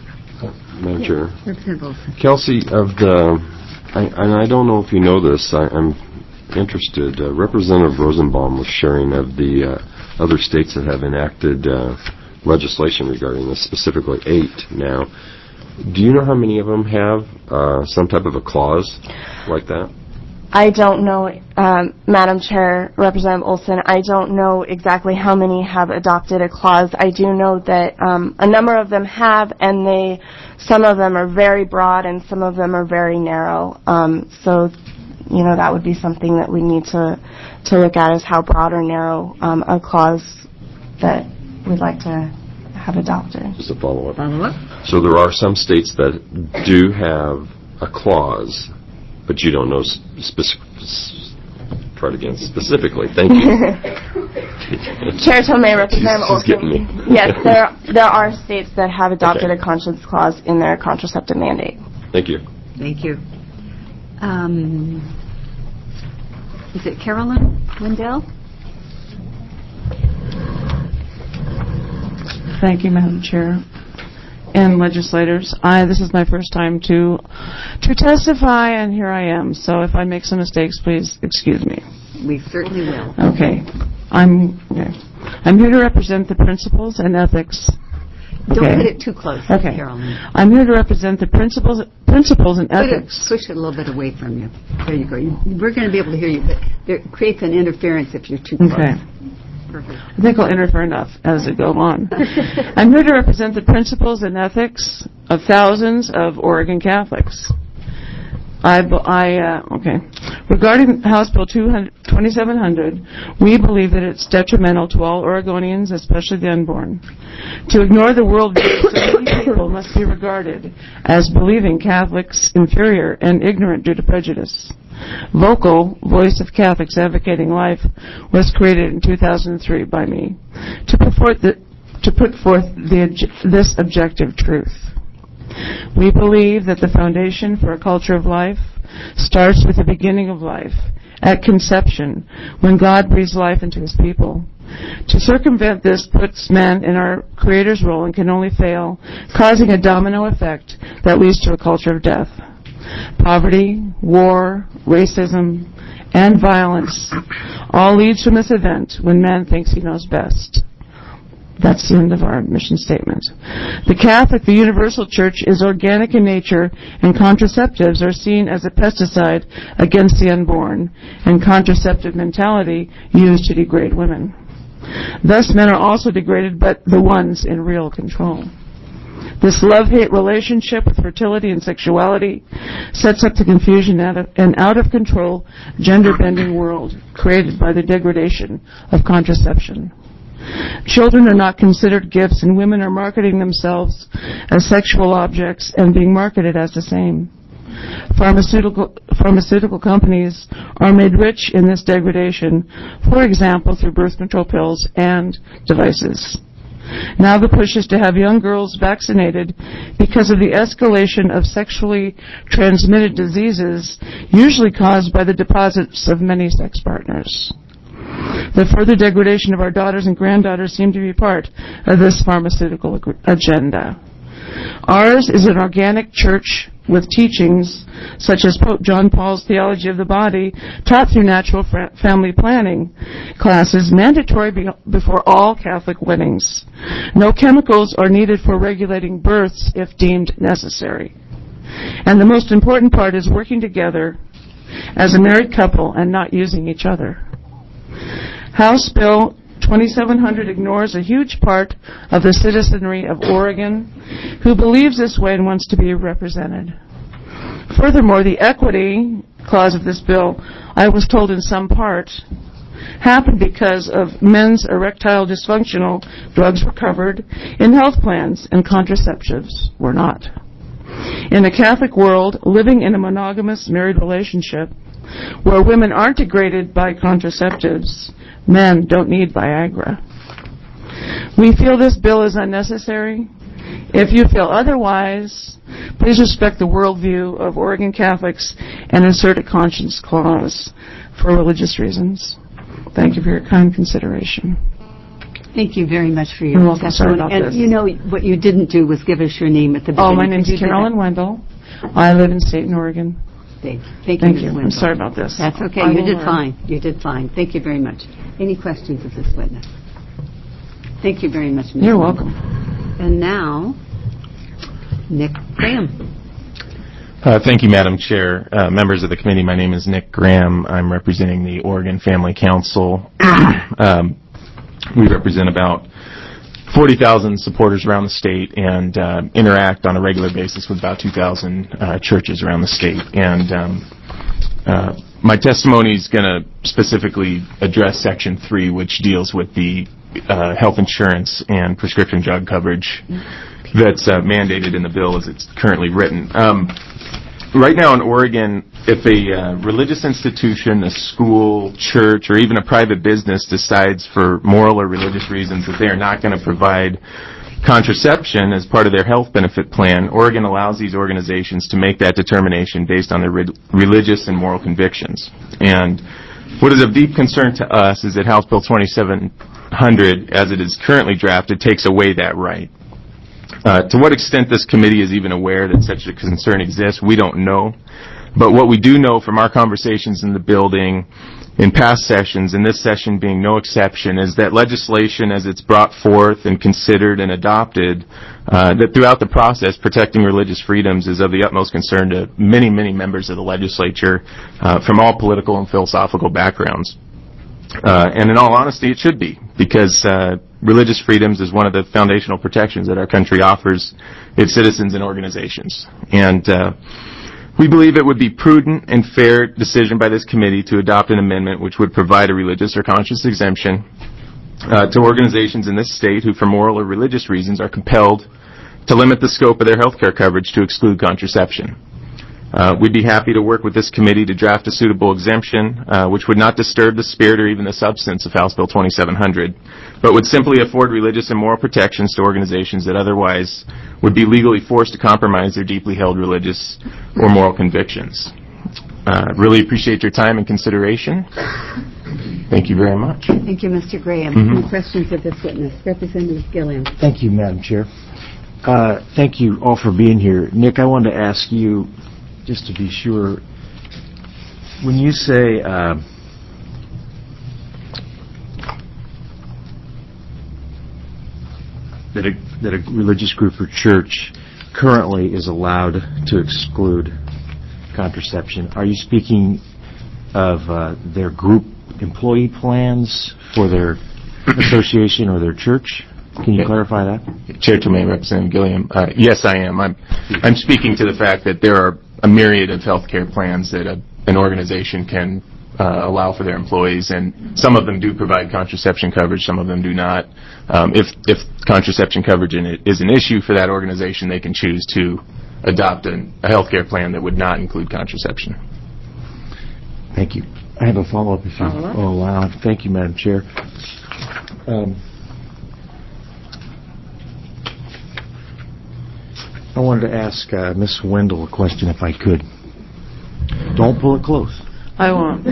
Madam Chair. Representative Olson. Kelsey, of the, I, and I don't know if you know this, I, I'm interested. Uh, Representative Rosenbaum was sharing of the uh, other states that have enacted uh, legislation regarding this, specifically eight now. Do you know how many of them have uh, some type of a clause like that? I don't know, um, Madam Chair, Representative Olson, I don't know exactly how many have adopted a clause. I do know that um, a number of them have, and they, some of them are very broad and some of them are very narrow. Um, so, you know, that would be something that we need to to look at, is how broad or narrow um, a clause that we'd like to have adopted. Just a follow-up. Follow-up. So there are some states that do have a clause, but you don't know specific. Try it again specifically. Thank you. Chair Tomei, Representative She's getting me. Olson. Yes, there there are states that have adopted okay. a conscience clause in their contraceptive mandate. Thank you. Thank you. Um, is it Carolyn Wendell? Thank you, Madam Chair and legislators. I, this is my first time to to testify, and here I am. So if I make some mistakes, please excuse me. We certainly will. Okay. I'm okay. I'm here to represent the principles and ethics. Don't okay. put it too close, okay. Carolyn. I'm here to represent the principles principles and put ethics. It, push it a little bit away from you. There you go. You, we're going to be able to hear you, but there creates an interference if you're too close. Okay. Perfect. I think I'll interfere enough as it go on. I'm here to represent the principles and ethics of thousands of Oregon Catholics. I, I uh, okay. Regarding House Bill twenty-seven hundred, we believe that it's detrimental to all Oregonians, especially the unborn. To ignore the worldview of so many people must be regarded as believing Catholics inferior and ignorant due to prejudice. Vocal, Voice of Catholics Advocating Life, was created in two thousand three by me to put forth, the, to put forth the, this objective truth. We believe that the foundation for a culture of life starts with the beginning of life, at conception, when God breathes life into His people. To circumvent this puts man in our Creator's role and can only fail, causing a domino effect that leads to a culture of death. Poverty, war, racism, and violence all leads from this event when man thinks he knows best. That's the end of our mission statement. The Catholic, the universal church, is organic in nature, and contraceptives are seen as a pesticide against the unborn, and contraceptive mentality used to degrade women. Thus, men are also degraded, but the ones in real control. This love-hate relationship with fertility and sexuality sets up the confusion and out-of-control, gender-bending world created by the degradation of contraception. Children are not considered gifts, and women are marketing themselves as sexual objects and being marketed as the same. Pharmaceutical, pharmaceutical companies are made rich in this degradation, for example, through birth control pills and devices. Now the push is to have young girls vaccinated because of the escalation of sexually transmitted diseases, usually caused by the deposits of many sex partners. The further degradation of our daughters and granddaughters seem to be part of this pharmaceutical agenda. Ours is an organic church with teachings such as Pope John Paul's Theology of the Body, taught through natural fra- family planning classes, mandatory be- before all Catholic weddings. No chemicals are needed for regulating births if deemed necessary. And the most important part is working together as a married couple and not using each other. House Bill twenty-seven hundred ignores a huge part of the citizenry of Oregon who believes this way and wants to be represented. Furthermore, the equity clause of this bill, I was told in some part, happened because of men's erectile dysfunctional drugs were covered in health plans and contraceptives were not. In a Catholic world, living in a monogamous married relationship where women aren't degraded by contraceptives, men don't need Viagra. We feel this bill is unnecessary. If you feel otherwise, please respect the worldview of Oregon Catholics and insert a conscience clause for religious reasons. Thank you for your kind consideration. Thank you very much for your You're welcome. Sorry about and this. you know, what you didn't do was give us your name at the beginning. Oh, my name's Carolyn Wendell. I live in Staten, Oregon. Thank, thank, Thank you, you. Miz I'm Wendell. sorry about this. That's okay. I You will did learn. fine. You did fine. Thank you very much. Any questions of this witness? Thank you very much, Miz You're Wendell. welcome. And now, Nick Graham. Uh, thank you, Madam Chair. Uh, members of the committee, my name is Nick Graham. I'm representing the Oregon Family Council. um, we represent about forty thousand supporters around the state and uh, interact on a regular basis with about two thousand uh, churches around the state. And um, uh, my testimony is going to specifically address Section three, which deals with the uh, health insurance and prescription drug coverage that's uh, mandated in the bill as it's currently written. Um, right now in Oregon, if a uh, religious institution, a school, church, or even a private business decides for moral or religious reasons that they are not going to provide contraception as part of their health benefit plan, Oregon allows these organizations to make that determination based on their re- religious and moral convictions. And what is of deep concern to us is that House Bill twenty-seven hundred, as it is currently drafted, takes away that right. Uh, to what extent this committee is even aware that such a concern exists, we don't know. But what we do know from our conversations in the building, in past sessions, and this session being no exception, is that legislation as it's brought forth and considered and adopted, uh, that throughout the process protecting religious freedoms is of the utmost concern to many, many members of the legislature uh, from all political and philosophical backgrounds. Uh, and in all honesty, it should be, because uh, religious freedoms is one of the foundational protections that our country offers its citizens and organizations. And uh, we believe it would be prudent and fair decision by this committee to adopt an amendment which would provide a religious or conscience exemption uh, to organizations in this state who, for moral or religious reasons, are compelled to limit the scope of their health care coverage to exclude contraception. Uh, we'd be happy to work with this committee to draft a suitable exemption, uh, which would not disturb the spirit or even the substance of House Bill twenty-seven hundred, but would simply afford religious and moral protections to organizations that otherwise would be legally forced to compromise their deeply held religious or moral convictions. Uh, really appreciate your time and consideration. Thank you very much. Thank you, Mister Graham. Mm-hmm. Any questions of this witness? Representative Gilliam. Thank you, Madam Chair. Uh, thank you all for being here. Nick, I wanted to ask you, just to be sure, when you say uh, that a, that a religious group or church currently is allowed to exclude contraception, are you speaking of uh, their group employee plans for their association or their church? Can you clarify that? Chair Tomei, Representative Gilliam. Uh, yes, I am. I'm, I'm speaking to the fact that there are a myriad of health care plans that a, an organization can uh, allow for their employees, and some of them do provide contraception coverage, some of them do not. Um, if, if contraception coverage in it is an issue for that organization, they can choose to adopt a, a health care plan that would not include contraception. Thank you. I have a follow-up if you oh, allow. Thank you, Madam Chair. Um, I wanted to ask uh, Miz Wendell a question, if I could. Don't pull it close. I won't.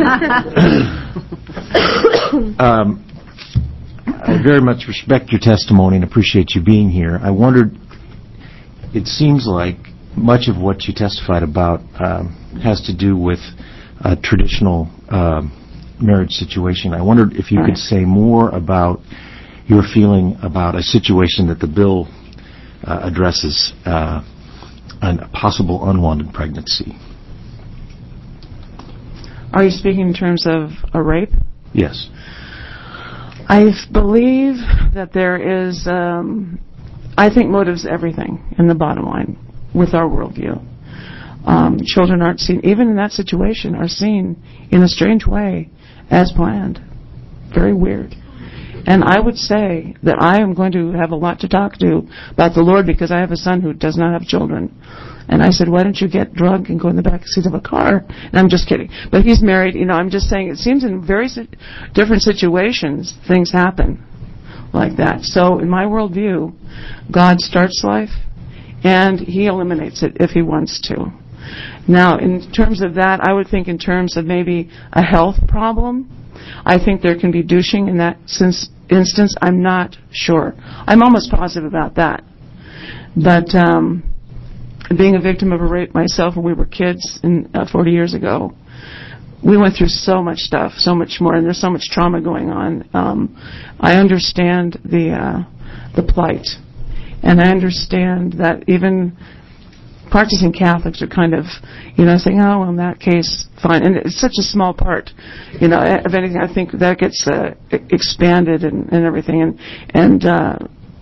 um, I very much respect your testimony and appreciate you being here. I wondered, it seems like much of what you testified about um, has to do with a traditional uh, marriage situation. I wondered if you could say more about your feeling about a situation that the bill uh, addresses, uh, a possible unwanted pregnancy. Are you speaking in terms of a rape? Yes. I believe that there is, um, I think motive's everything in the bottom line with our worldview. Um, children aren't seen, even in that situation, are seen in a strange way as planned. Very weird. And I would say that I am going to have a lot to talk to about the Lord, because I have a son who does not have children. And I said, why don't you get drunk and go in the back seat of a car? And I'm just kidding. But he's married. You know, I'm just saying it seems in very si- different situations things happen like that. So in my worldview, God starts life and he eliminates it if he wants to. Now, in terms of that, I would think in terms of maybe a health problem. I think there can be douching in that since instance. I'm not sure. I'm almost positive about that. But um, being a victim of a rape myself when we were kids in, uh, forty years ago, we went through so much stuff, so much more, and there's so much trauma going on. Um, I understand the uh, the plight, and I understand that even practicing Catholics are kind of, you know, saying, oh, well, in that case, fine. And it's such a small part, you know, of anything. I think that gets uh, expanded and, and everything. And, and uh,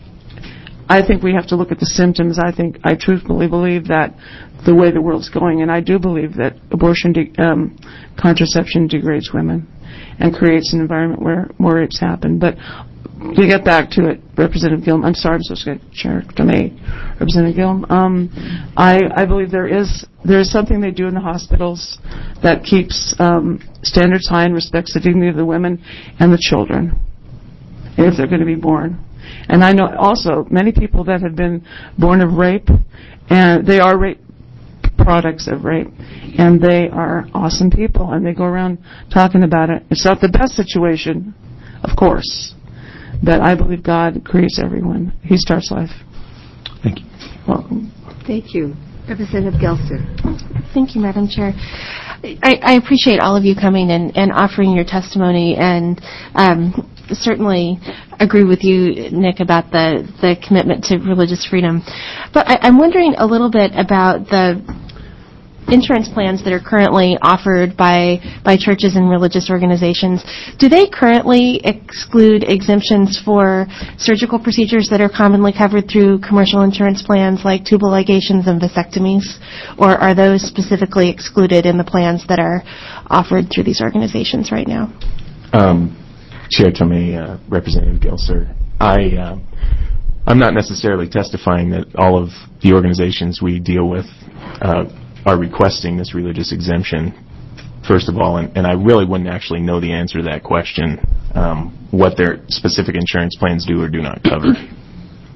I think we have to look at the symptoms. I think, I truthfully believe that the way the world's going, and I do believe that abortion, de- um, contraception degrades women and creates an environment where more rapes happen. But to get back to it, Representative Gillum, I'm sorry, I'm supposed to get Chair Tomei, Representative Gillum. Um, I, I believe there is there is something they do in the hospitals that keeps um, standards high and respects the dignity of the women and the children, if they're going to be born. And I know also many people that have been born of rape, and they are rape products of rape, and they are awesome people, and they go around talking about it. It's not the best situation, of course. But I believe God creates everyone. He starts life. Thank you. Welcome. Thank you. Representative Gelser. Thank you, Madam Chair. I, I appreciate all of you coming and, and offering your testimony, and um, certainly agree with you, Nick, about the, the commitment to religious freedom. But I, I'm wondering a little bit about the insurance plans that are currently offered by, by churches and religious organizations. Do they currently exclude exemptions for surgical procedures that are commonly covered through commercial insurance plans like tubal ligations and vasectomies? Or are those specifically excluded in the plans that are offered through these organizations right now? Um, Chair Tomei, uh, Representative Gelser, I, uh, I'm not necessarily testifying that all of the organizations we deal with uh, are requesting this religious exemption, first of all, and, and I really wouldn't actually know the answer to that question, um, what their specific insurance plans do or do not cover.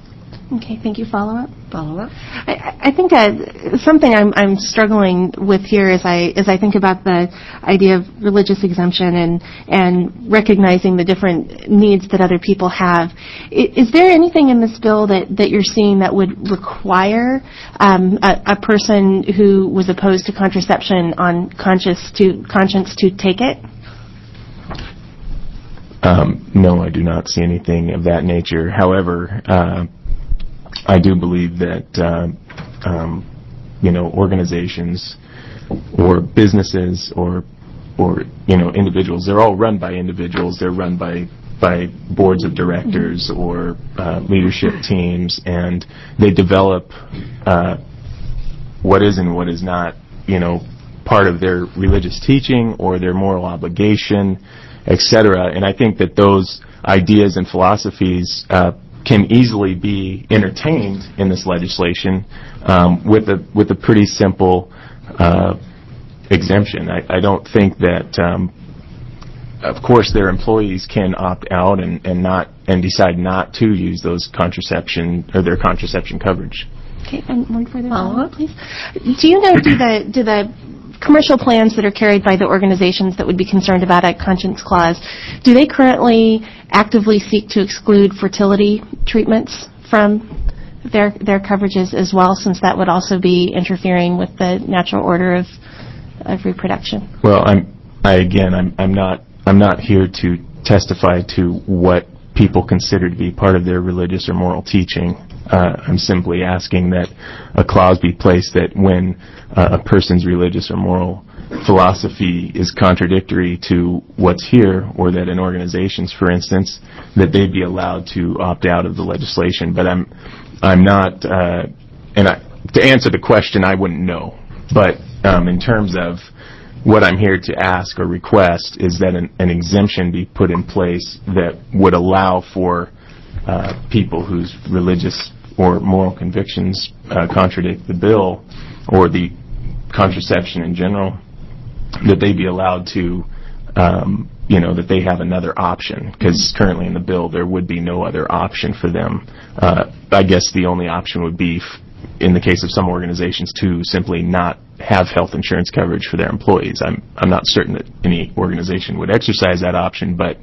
Okay, thank you. Follow-up? Follow-up? I, I think uh, something I'm, I'm struggling with here as I as I think about the idea of religious exemption and and recognizing the different needs that other people have. I, is there anything in this bill that, that you're seeing that would require um, a, a person who was opposed to contraception on conscious to conscience to take it? Um, no, I do not see anything of that nature. However, uh, I do believe that, uh, um, you know, organizations or businesses or, or, you know, individuals, they're all run by individuals. They're run by, by boards of directors or uh, leadership teams, and they develop uh, what is and what is not, you know, part of their religious teaching or their moral obligation, et cetera. And I think that those ideas and philosophies uh, can easily be entertained in this legislation um, with a with a pretty simple uh, exemption. I, I don't think that, um, of course, their employees can opt out and, and not and decide not to use those contraception or their contraception coverage. Okay, and one further follow-up, please. Do you know do the do the commercial plans that are carried by the organizations that would be concerned about a conscience clause, do they currently actively seek to exclude fertility treatments from their their coverages as well, since that would also be interfering with the natural order of of reproduction? Well, I'm I again I'm I'm not I'm not here to testify to what people consider to be part of their religious or moral teaching. Uh, I'm simply asking that a clause be placed that when uh, a person's religious or moral philosophy is contradictory to what's here, or that an organization's, for instance, that they'd be allowed to opt out of the legislation. But I'm, I'm not, uh, and I, to answer the question, I wouldn't know. But um, in terms of what I'm here to ask or request is that an, an exemption be put in place that would allow for uh, people whose religious or moral convictions uh, contradict the bill or the contraception in general, that they be allowed to, um, you know, that they have another option. Because currently in the bill there would be no other option for them. Uh, I guess the only option would be, f- in the case of some organizations, to simply not have health insurance coverage for their employees. I'm I'm not certain that any organization would exercise that option, but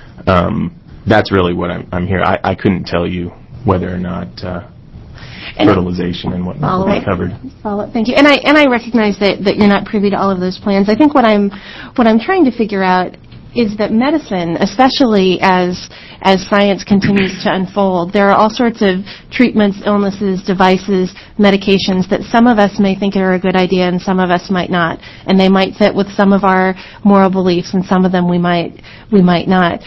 um, that's really what I'm, I'm here. I, I couldn't tell you whether or not uh, fertilization and whatnot would be covered. Follow-up. Thank you. And I and I recognize that, that you're not privy to all of those plans. I think what I'm what I'm trying to figure out is that medicine, especially as as science continues to unfold, there are all sorts of treatments, illnesses, devices, medications that some of us may think are a good idea and some of us might not. And they might fit with some of our moral beliefs and some of them we might we might not.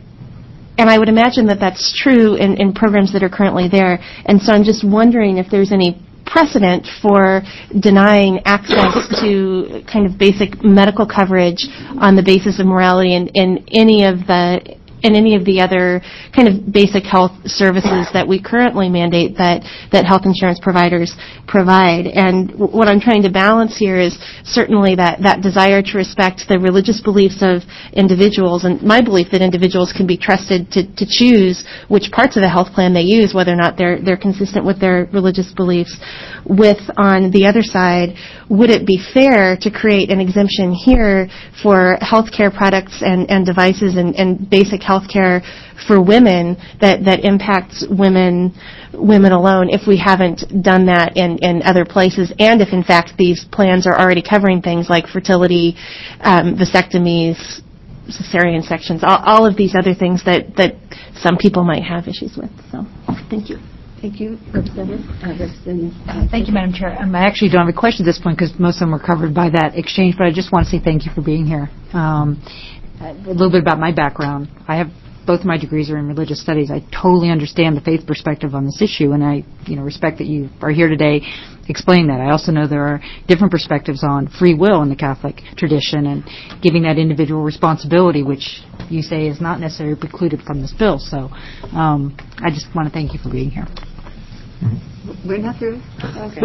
And I would imagine that that's true in, in programs that are currently there. And so I'm just wondering if there's any precedent for denying access to kind of basic medical coverage on the basis of morality in, in any of the in any of the other kind of basic health services that we currently mandate that, that health insurance providers provide. And w- what I'm trying to balance here is certainly that, that desire to respect the religious beliefs of individuals, and my belief that individuals can be trusted to, to choose which parts of the health plan they use, whether or not they're, they're consistent with their religious beliefs. With, on the other side, would it be fair to create an exemption here for healthcare products and, and devices and, and basic health care for women that, that impacts women women alone if we haven't done that in, in other places, and if in fact these plans are already covering things like fertility, um, vasectomies, cesarean sections, all, all of these other things that, that some people might have issues with. So thank you. Thank you, Representative. Uh, Representative. Uh, thank you, Madam Chair. Um, I actually don't have a question at this point because most of them were covered by that exchange, but I just want to say thank you for being here. Um, a little bit about my background. I have both my degrees are in religious studies. I totally understand the faith perspective on this issue, and I, you know, respect that you are here today explaining that. I also know there are different perspectives on free will in the Catholic tradition and giving that individual responsibility, which you say is not necessarily precluded from this bill. So um, I just want to thank you for being here. We're not through? Okay.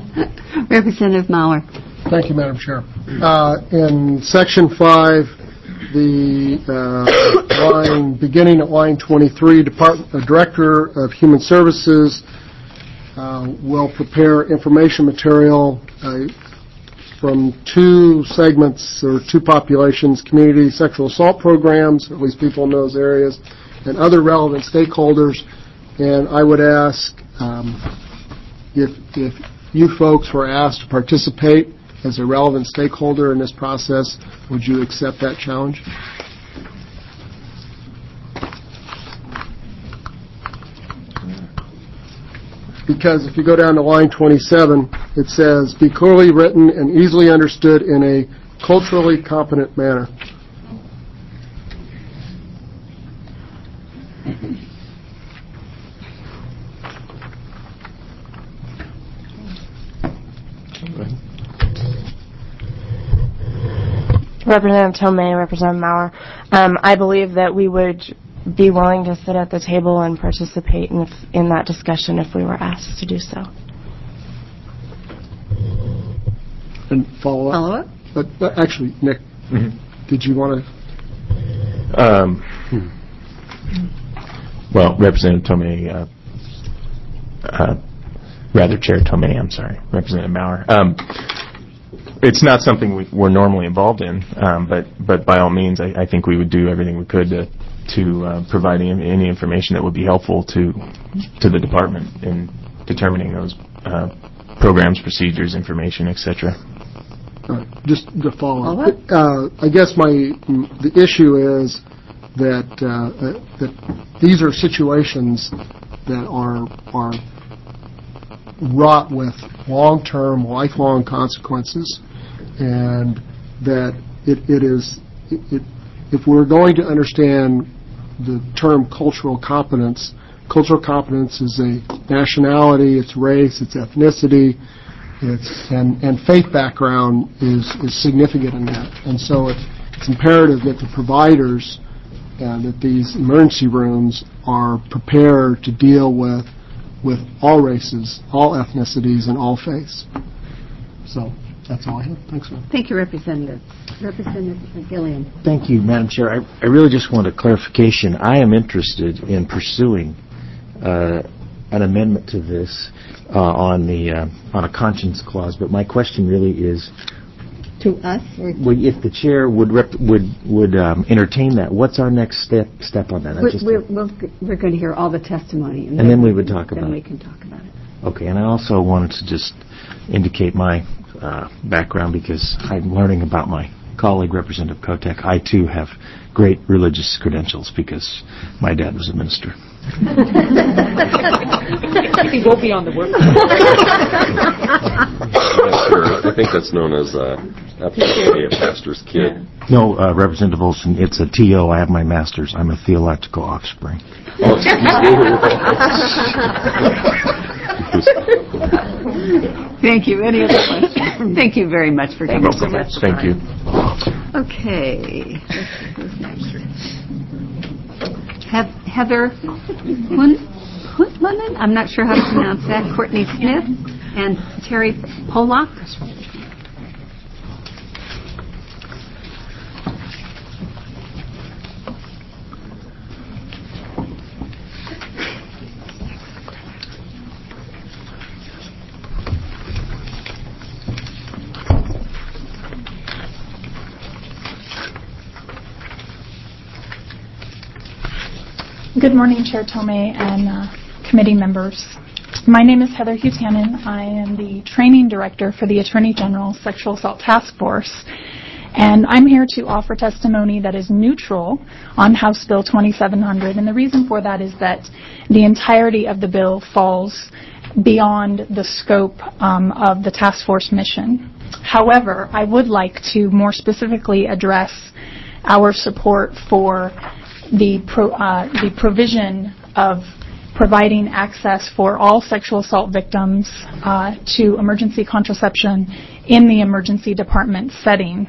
Representative Maurer. Thank you, Madam Chair. Uh, in Section five, the uh, line, beginning at line twenty-three, Department, uh, Director of Human Services uh, will prepare information material uh, from two segments or two populations, community sexual assault programs, at least people in those areas, and other relevant stakeholders. And I would ask um, if, if you folks were asked to participate as a relevant stakeholder in this process, would you accept that challenge? Because if you go down to line twenty-seven, it says, be clearly written and easily understood in a culturally competent manner. Representative Tomei, Representative Maurer, um, I believe that we would be willing to sit at the table and participate in, in that discussion if we were asked to do so. And follow up? Follow up? But, but actually, Nick, mm-hmm. did you want to? Um, well, Representative Tomei, uh, uh, rather Chair Tomei, I'm sorry, Representative Maurer. Um, It's not something we, we're normally involved in, um, but but by all means, I, I think we would do everything we could to to uh, provide any, any information that would be helpful to to the department in determining those uh, programs, procedures, information, et cetera. Uh, just to follow up, uh, I guess my the issue is that uh, that these are situations that are are wrought with long-term, lifelong consequences. And that it, it is, it, it, if we're going to understand the term cultural competence, cultural competence is a nationality, it's race, it's ethnicity, it's and, and faith background is, is significant in that. And so it, it's imperative that the providers and that these emergency rooms are prepared to deal with with all races, all ethnicities, and all faiths. So. That's all I have. Thanks, ma'am. Thank you, Representative. Representative Gilliam. Thank you, Madam Chair. I, I really just want a clarification. I am interested in pursuing uh, an amendment to this uh, on the uh, on a conscience clause, but my question really is to us. Or would, if the chair would rep, would would um, entertain that, what's our next step step on that? We're, just, we're, we're, we're going to hear all the testimony, and, and then, then we would talk then about we it. Can talk about it. Okay, and I also wanted to just indicate my uh, background because I'm learning about my colleague, Representative Kotek. I, too, have great religious credentials because my dad was a minister. You go beyond the work. I think that's known as uh, a pastor's kid. No, uh, Representative Olson, it's a T O. I have my master's. I'm a theological offspring. Oh, Thank you. Any other questions? Thank you very much for coming to us. Thank you. Okay. Who's next? Heather Huntlanen, I'm not sure how to pronounce that, Courtney Smith, and Terry Pollock. Good morning, Chair Tomei and uh, committee members. My name is Heather Hutanen. I am the training director for the Attorney General's Sexual Assault Task Force, and I'm here to offer testimony that is neutral on House Bill twenty-seven hundred, and the reason for that is that the entirety of the bill falls beyond the scope um, of the task force mission. However, I would like to more specifically address our support for the pro, uh, the provision of providing access for all sexual assault victims uh, to emergency contraception in the emergency department setting.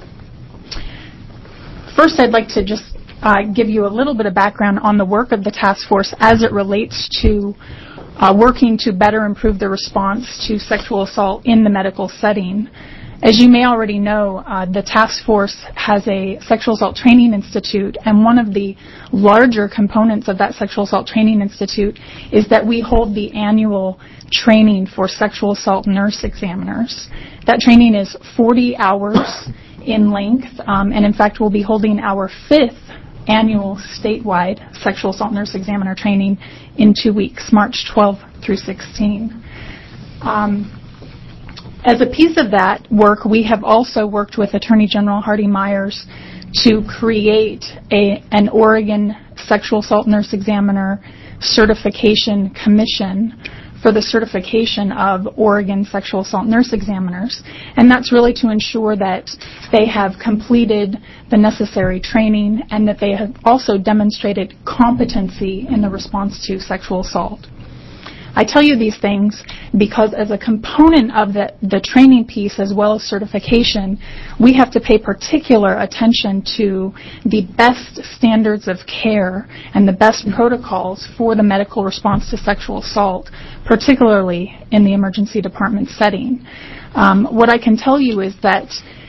First, I'd like to just uh, give you a little bit of background on the work of the task force as it relates to uh, working to better improve the response to sexual assault in the medical setting. As you may already know, uh, the task force has a Sexual Assault Training Institute, and one of the larger components of that Sexual Assault Training Institute is that we hold the annual training for sexual assault nurse examiners. That training is forty hours in length, um, and in fact we'll be holding our fifth annual statewide sexual assault nurse examiner training in two weeks, March twelfth through sixteenth. Um, as a piece of that work, we have also worked with Attorney General Hardy Myers to create a, an Oregon Sexual Assault Nurse Examiner Certification Commission for the certification of Oregon sexual assault nurse examiners. And that's really to ensure that they have completed the necessary training and that they have also demonstrated competency in the response to sexual assault. I tell you these things because as a component of the, the training piece as well as certification, we have to pay particular attention to the best standards of care and the best protocols for the medical response to sexual assault, particularly in the emergency department setting. Um, what I can tell you is that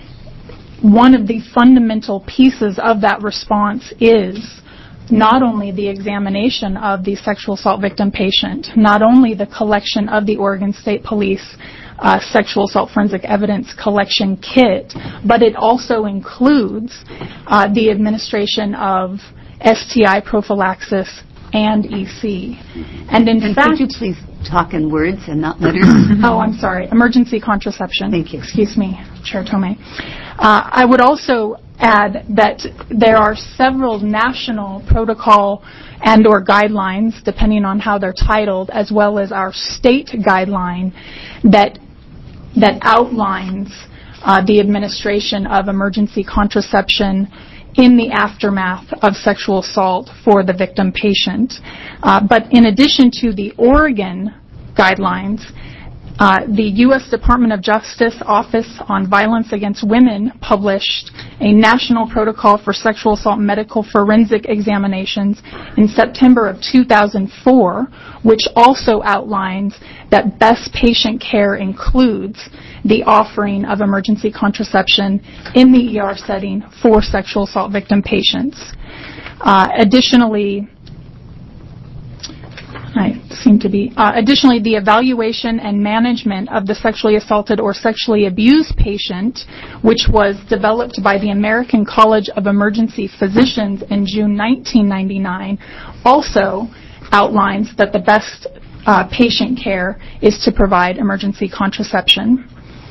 one of the fundamental pieces of that response is not only the examination of the sexual assault victim patient, not only the collection of the Oregon State Police uh, sexual assault forensic evidence collection kit, but it also includes uh, the administration of S T I prophylaxis and E C. And in and fact, could you please talk in words and not letters? Oh, I'm sorry. Emergency contraception. Thank you. Excuse me, Chair Tomei. Uh, I would also add that there are several national protocol and or guidelines, depending on how they're titled, as well as our state guideline that that outlines uh, the administration of emergency contraception in the aftermath of sexual assault for the victim patient. Uh, but in addition to the Oregon guidelines, Uh, the U S Department of Justice Office on Violence Against Women published a national protocol for sexual assault medical forensic examinations in September of two thousand four, which also outlines that best patient care includes the offering of emergency contraception in the E R setting for sexual assault victim patients. Uh, additionally, I seem to be. Uh, additionally, the evaluation and management of the sexually assaulted or sexually abused patient, which was developed by the American College of Emergency Physicians in June nineteen ninety-nine, also outlines that the best uh, patient care is to provide emergency contraception.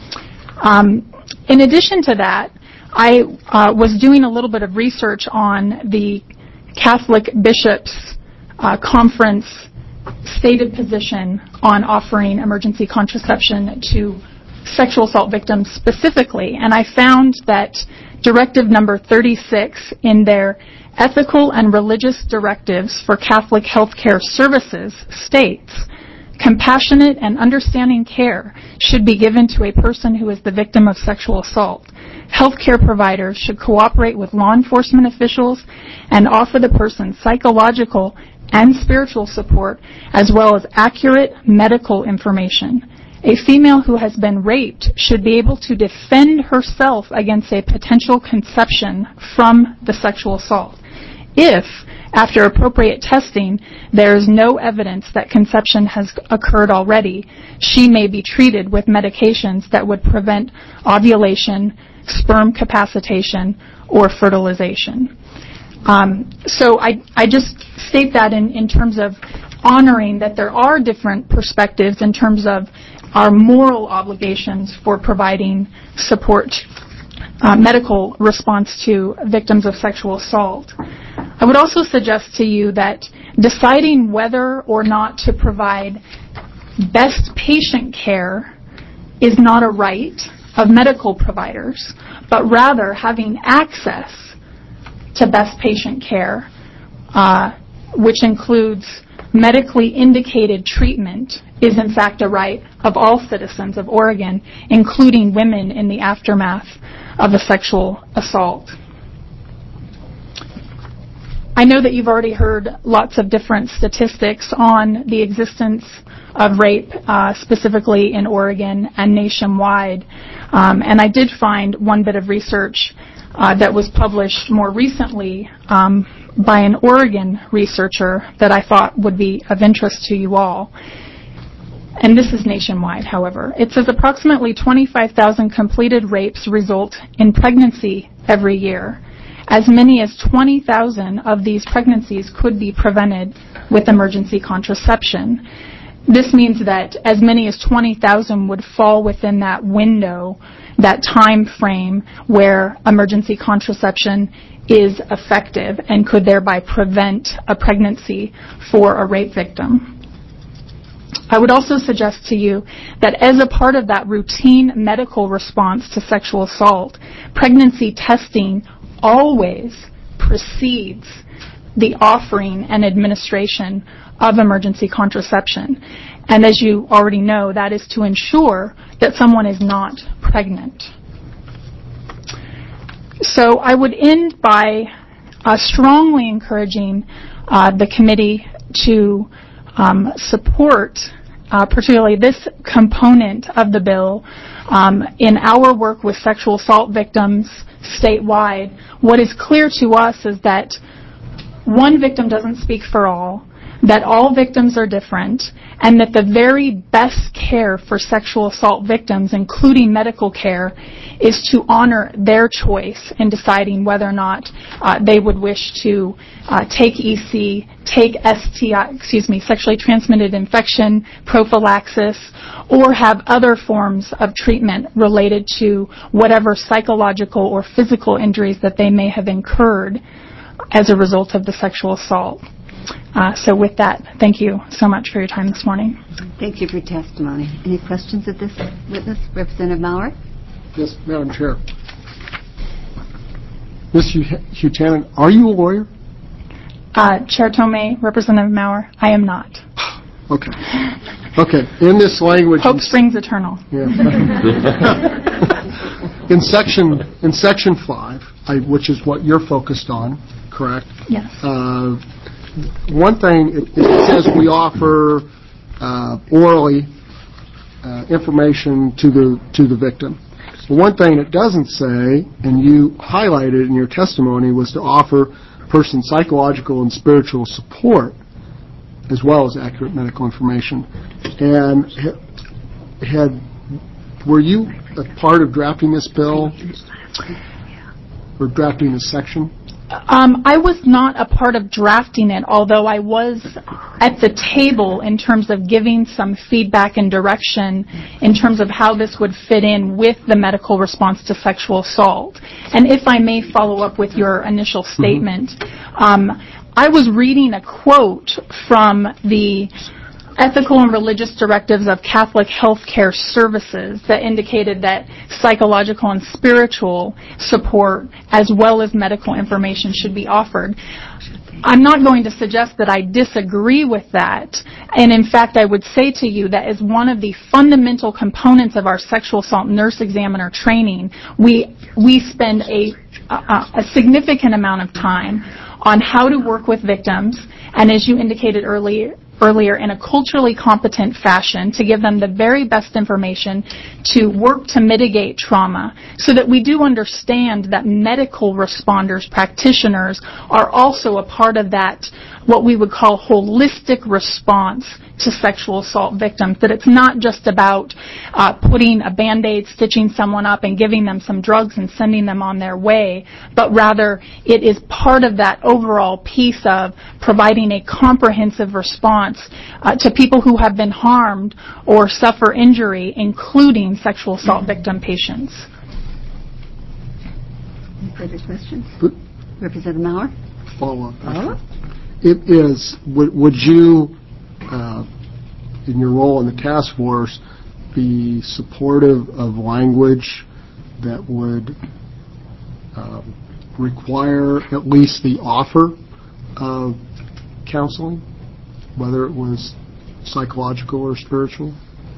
Um, in addition to that, I uh, was doing a little bit of research on the Catholic Bishops' uh, Conference stated position on offering emergency contraception to sexual assault victims specifically, and I found that Directive Number thirty-six in their Ethical and Religious Directives for Catholic Healthcare Services states, compassionate and understanding care should be given to a person who is the victim of sexual assault. Healthcare providers should cooperate with law enforcement officials and offer the person psychological and spiritual support, as well as accurate medical information. A female who has been raped should be able to defend herself against a potential conception from the sexual assault. If, after appropriate testing, there is no evidence that conception has occurred already, she may be treated with medications that would prevent ovulation, sperm capacitation, or fertilization. Um, so I, I just state that in, in terms of honoring that there are different perspectives in terms of our moral obligations for providing support, uh, medical response to victims of sexual assault. I would also suggest to you that deciding whether or not to provide best patient care is not a right of medical providers, but rather having access to best patient care, uh, which includes medically indicated treatment, is in fact a right of all citizens of Oregon, including women in the aftermath of a sexual assault. I know that you've already heard lots of different statistics on the existence of rape, uh, specifically in Oregon and nationwide. Um, and I did find one bit of research uh, that was published more recently um, by an Oregon researcher that I thought would be of interest to you all. And this is nationwide, however. It says approximately twenty-five thousand completed rapes result in pregnancy every year. As many as twenty thousand of these pregnancies could be prevented with emergency contraception. This means that as many as twenty thousand would fall within that window, that time frame where emergency contraception is effective and could thereby prevent a pregnancy for a rape victim. I would also suggest to you that as a part of that routine medical response to sexual assault, pregnancy testing always precedes the offering and administration of emergency contraception. And as you already know, that is to ensure that someone is not pregnant. So I would end by uh, strongly encouraging uh, the committee to um, support uh, particularly this component of the bill um, in our work with sexual assault victims statewide. What is clear to us is that one victim doesn't speak for all, that all victims are different, and that the very best care for sexual assault victims, including medical care, is to honor their choice in deciding whether or not uh, they would wish to uh, take E C, take S T I, excuse me, sexually transmitted infection prophylaxis, or have other forms of treatment related to whatever psychological or physical injuries that they may have incurred as a result of the sexual assault. Uh, so with that, thank you so much for your time this morning. Thank you for your testimony. Any questions of this witness? Representative Maurer? Yes, Madam Chair. Miz Hutanen, are you a lawyer? Uh, Chair Tomei, Representative Maurer, I am not. Okay. Okay. In this language... Hope springs eternal. Yeah. in section in section five, I, which is what you're focused on, correct? Yes. Uh, one thing, it, it says we offer uh, orally uh, information to the to the victim. One thing it doesn't say, and you highlighted in your testimony, was to offer person psychological and spiritual support as well as accurate medical information. And had were you a part of drafting this bill or drafting this section? Um, I was not a part of drafting it, although I was at the table in terms of giving some feedback and direction in terms of how this would fit in with the medical response to sexual assault. And if I may follow up with your initial statement, mm-hmm. um, I was reading a quote from the Ethical and Religious Directives of Catholic Healthcare Services that indicated that psychological and spiritual support as well as medical information should be offered. I'm not going to suggest that I disagree with that. And in fact, I would say to you that as one of the fundamental components of our sexual assault nurse examiner training, we we spend a, a, a significant amount of time on how to work with victims, and as you indicated earlier, earlier in a culturally competent fashion to give them the very best information to work to mitigate trauma so that we do understand that medical responders, practitioners, are also a part of that, what we would call holistic response to sexual assault victims, that it's not just about uh, putting a Band-Aid, stitching someone up and giving them some drugs and sending them on their way, but rather it is part of that overall piece of providing a comprehensive response uh, to people who have been harmed or suffer injury, including sexual assault victim patients. Any further questions? Representative Maurer? Follow-up. Follow-up? It is, would, would you, uh, in your role in the task force, be supportive of language that would uh, require at least the offer of counseling, whether it was psychological or spiritual?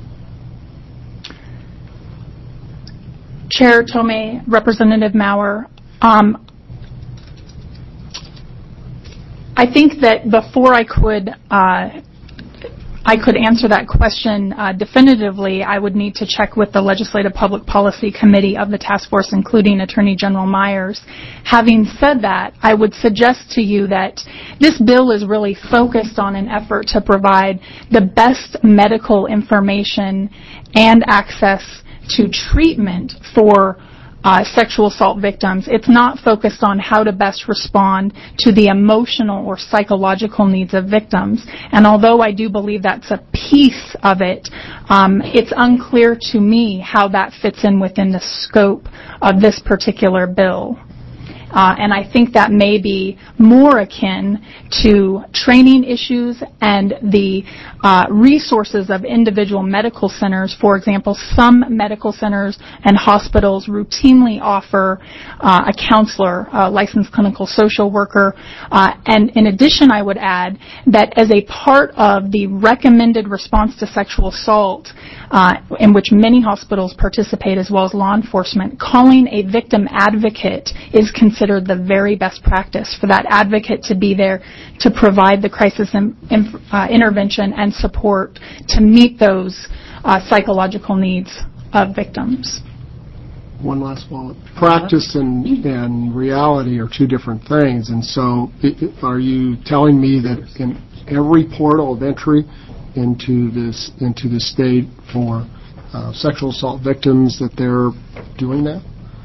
Chair Tomei, Representative Maurer, um, I think that before I could uh, I could answer that question uh, definitively, I would need to check with the Legislative Public Policy Committee of the task force, including Attorney General Myers. Having said that, I would suggest to you that this bill is really focused on an effort to provide the best medical information and access to treatment for Uh, sexual assault victims. It's not focused on how to best respond to the emotional or psychological needs of victims. And although I do believe that's a piece of it, um, it's unclear to me how that fits in within the scope of this particular bill. Uh, and I think that may be more akin to training issues and the uh, resources of individual medical centers. For example, some medical centers and hospitals routinely offer uh, a counselor, a licensed clinical social worker. Uh, and in addition, I would add that as a part of the recommended response to sexual assault, uh, in which many hospitals participate as well as law enforcement, calling a victim advocate is considered the very best practice for that advocate to be there to provide the crisis in, in, uh, intervention and support to meet those uh, psychological needs of victims. One last one. Practice and, and reality are two different things, and so it, it, are you telling me that in every portal of entry into this into the state for uh, sexual assault victims that they're doing that?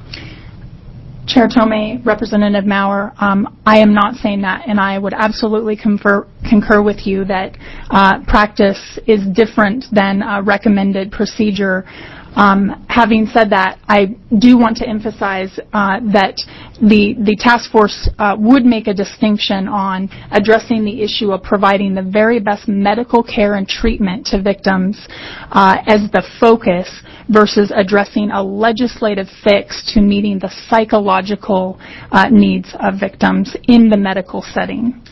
Chair Tomei, Representative Maurer, um, I am not saying that, and I would absolutely confer, concur with you that uh, practice is different than a recommended procedure. Um, having said that, I do want to emphasize uh, that the the task force uh, would make a distinction on addressing the issue of providing the very best medical care and treatment to victims uh, as the focus versus addressing a legislative fix to meeting the psychological uh, needs of victims in the medical setting.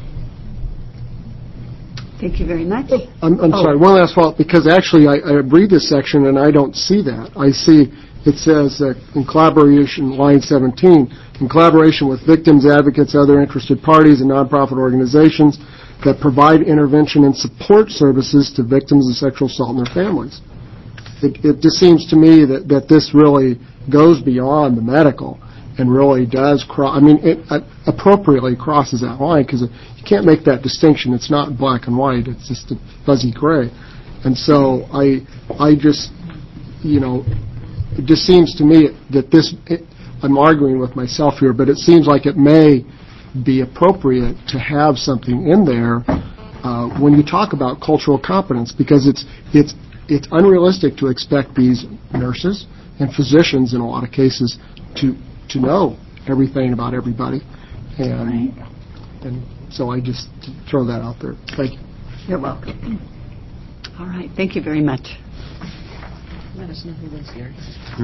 Thank you very much. I'm, I'm oh. sorry, one last follow-up, because actually I, I read this section and I don't see that. I see it says uh, in collaboration, line seventeen, in collaboration with victims, advocates, other interested parties, and nonprofit organizations that provide intervention and support services to victims of sexual assault and their families. It, it just seems to me that, that this really goes beyond the medical and really does cross, I mean, it uh, appropriately crosses that line, because you can't make that distinction. It's not black and white. It's just a fuzzy gray. And so I I just, you know, it just seems to me that this, it, I'm arguing with myself here, but it seems like it may be appropriate to have something in there uh, when you talk about cultural competence, because it's it's it's unrealistic to expect these nurses and physicians in a lot of cases to to know everything about everybody. And right. and so I just throw that out there. Thank you. You're welcome. All right. Thank you very much. Let us know who lives here.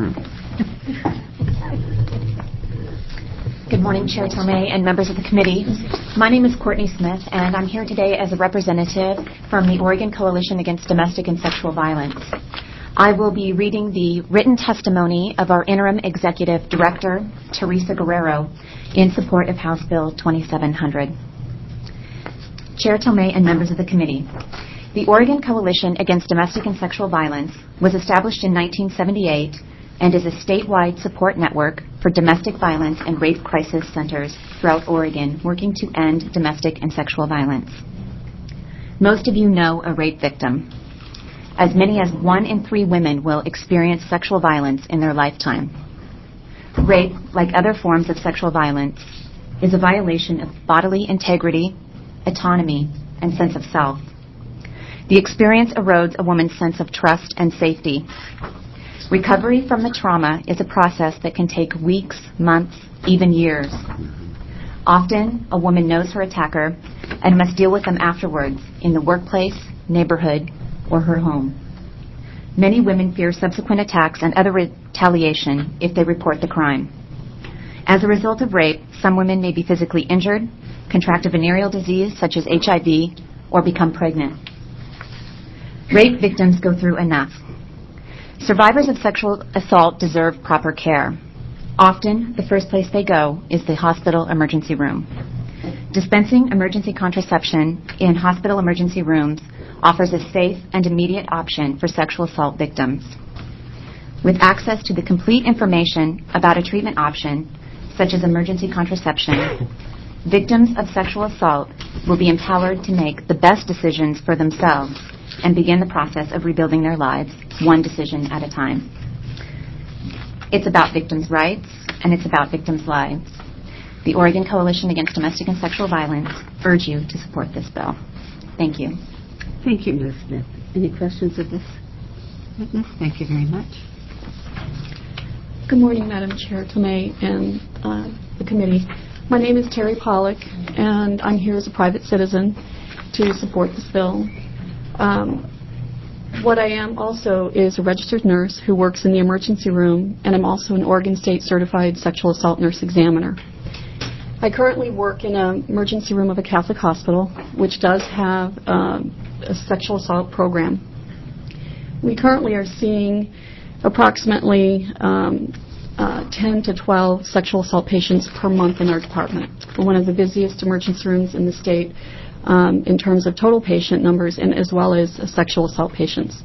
Good morning, Chair Tomei and members of the committee. My name is Courtney Smith, and I'm here today as a representative from the Oregon Coalition Against Domestic and Sexual Violence. I will be reading the written testimony of our interim executive director, Teresa Guerrero, in support of House Bill twenty-seven hundred. Chair Tomei and members of the committee, the Oregon Coalition Against Domestic and Sexual Violence was established in nineteen seventy-eight and is a statewide support network for domestic violence and rape crisis centers throughout Oregon working to end domestic and sexual violence. Most of you know a rape victim. As many as one in three women will experience sexual violence in their lifetime. Rape, like other forms of sexual violence, is a violation of bodily integrity, autonomy, and sense of self. The experience erodes a woman's sense of trust and safety. Recovery from the trauma is a process that can take weeks, months, even years. Often, a woman knows her attacker and must deal with them afterwards in the workplace, neighborhood, or her home. Many women fear subsequent attacks and other retaliation if they report the crime. As a result of rape, some women may be physically injured, contract a venereal disease such as H I V, or become pregnant. Rape victims go through enough. Survivors of sexual assault deserve proper care. Often, the first place they go is the hospital emergency room. Dispensing emergency contraception in hospital emergency rooms offers a safe and immediate option for sexual assault victims. With access to the complete information about a treatment option, such as emergency contraception, victims of sexual assault will be empowered to make the best decisions for themselves and begin the process of rebuilding their lives, one decision at a time. It's about victims' rights, and it's about victims' lives. The Oregon Coalition Against Domestic and Sexual Violence urge you to support this bill. Thank you. Thank you, Miz Smith. Any questions of this witness? Thank you very much. Good morning, Madam Chair, Tomei, and uh, the committee. My name is Terry Pollock, and I'm here as a private citizen to support this bill. Um, what I am also is a registered nurse who works in the emergency room, and I'm also an Oregon State Certified Sexual Assault Nurse Examiner. I currently work in an emergency room of a Catholic hospital, which does have um, a sexual assault program. We currently are seeing approximately um, uh, ten to twelve sexual assault patients per month in our department. We're one of the busiest emergency rooms in the state um, in terms of total patient numbers and as well as uh, sexual assault patients.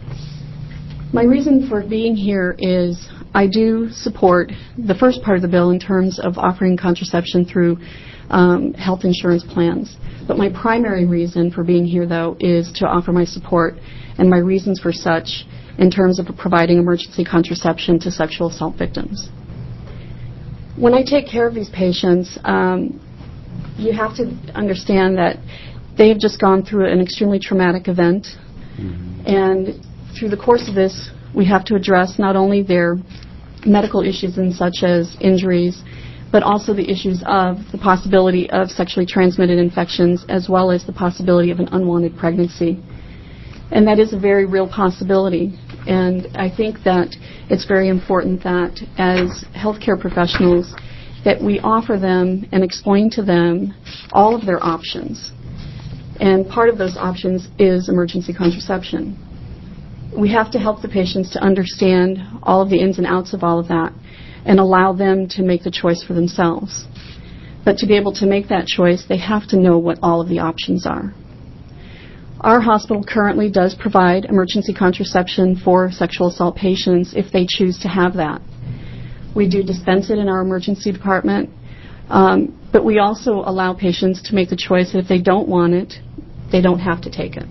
My reason for being here is I do support the first part of the bill in terms of offering contraception through um, health insurance plans. But my primary reason for being here, though, is to offer my support and my reasons for such in terms of providing emergency contraception to sexual assault victims. When I take care of these patients, um, you have to understand that they have just gone through an extremely traumatic event. Mm-hmm. And through the course of this, we have to address not only their medical issues and such as injuries, but also the issues of the possibility of sexually transmitted infections as well as the possibility of an unwanted pregnancy. And that is a very real possibility. And I think that it's very important that as healthcare professionals that we offer them and explain to them all of their options. And part of those options is emergency contraception. We have to help the patients to understand all of the ins and outs of all of that and allow them to make the choice for themselves. But to be able to make that choice, they have to know what all of the options are. Our hospital currently does provide emergency contraception for sexual assault patients if they choose to have that. We do dispense it in our emergency department, um, but we also allow patients to make the choice that if they don't want it, they don't have to take it.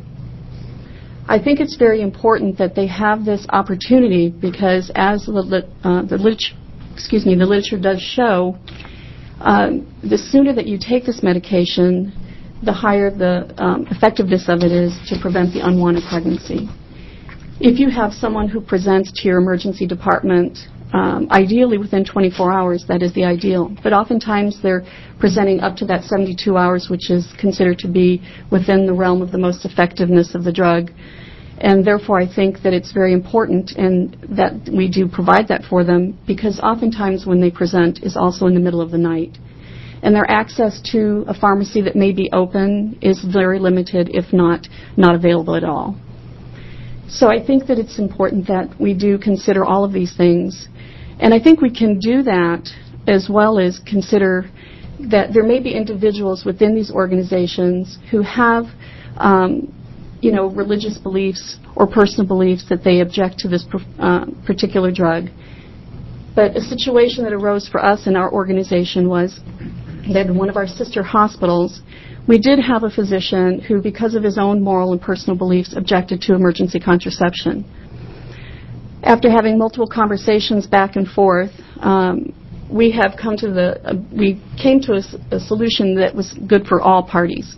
I think it's very important that they have this opportunity because as the, lit, uh, the, lit, excuse me, the literature does show, uh, the sooner that you take this medication, the higher the um, effectiveness of it is to prevent the unwanted pregnancy. If you have someone who presents to your emergency department, um, ideally within twenty-four hours, that is the ideal. But oftentimes they're presenting up to that seventy-two hours, which is considered to be within the realm of the most effectiveness of the drug. And therefore, I think that it's very important and that we do provide that for them because oftentimes when they present is also in the middle of the night. And their access to a pharmacy that may be open is very limited, if not, not available at all. So I think that it's important that we do consider all of these things. And I think we can do that as well as consider that there may be individuals within these organizations who have um, you know, religious beliefs or personal beliefs that they object to this uh, particular drug. But a situation that arose for us in our organization was that in one of our sister hospitals, we did have a physician who, because of his own moral and personal beliefs, objected to emergency contraception. After having multiple conversations back and forth, um, we have come to the, uh, we came to a, a solution that was good for all parties.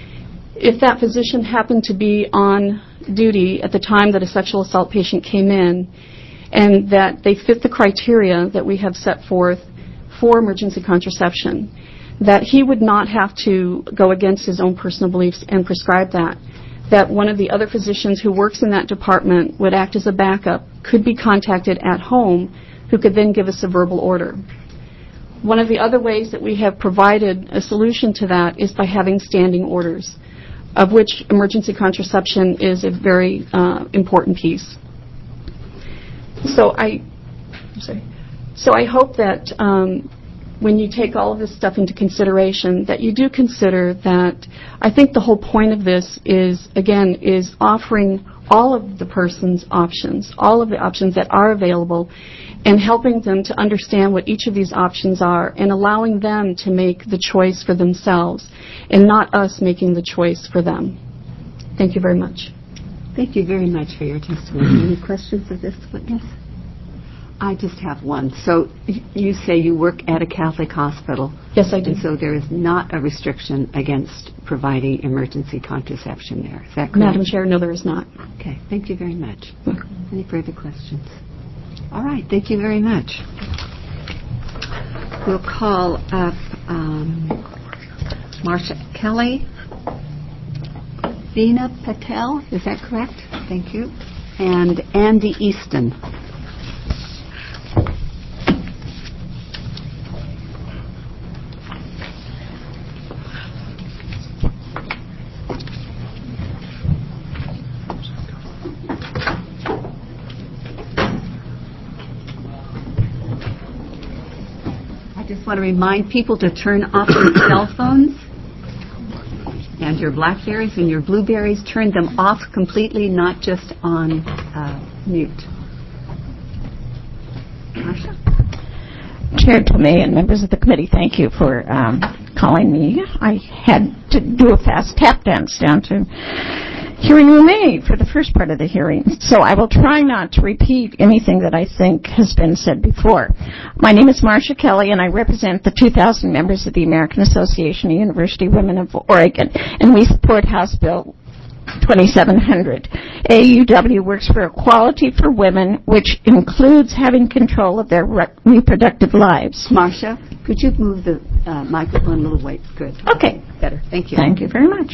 If that physician happened to be on duty at the time that a sexual assault patient came in, and that they fit the criteria that we have set forth for emergency contraception, that he would not have to go against his own personal beliefs and prescribe that, that one of the other physicians who works in that department would act as a backup, could be contacted at home, who could then give us a verbal order. One of the other ways that we have provided a solution to that is by having standing orders, of which emergency contraception is a very uh, important piece. So I, I'm sorry. So I hope that um, when you take all of this stuff into consideration, that you do consider that I think the whole point of this is, again, is offering all of the person's options, all of the options that are available, and helping them to understand what each of these options are and allowing them to make the choice for themselves and not us making the choice for them. Thank you very much. Thank you very much for your testimony. Any questions of this witness? I just have one. So y- you say you work at a Catholic hospital. Yes, I do. And so there is not a restriction against providing emergency contraception there. Is that correct? Madam Chair, no, there is not. Okay. Thank you very much. Any further questions? All right. Thank you very much. We'll call up um, Marsha Kelly, Veena Patel, is that correct? Thank you. And Andy Easton. I just want to remind people to turn off their cell phones and your BlackBerries and your Blueberries. Turn them off completely, not just on uh, mute. Marsha? Chair Tomei and members of the committee, thank you for um, calling me. I had to do a fast tap dance down to hearing room A for the first part of the hearing, so I will try not to repeat anything that I think has been said before. My name is Marsha Kelly, and I represent the two thousand members of the American Association of University Women of Oregon, and we support House Bill twenty-seven hundred. A U W works for equality for women, which includes having control of their re- reproductive lives. Marsha, could you move the uh, microphone a little way? Good. Okay. Better. Thank you. Thank you very much.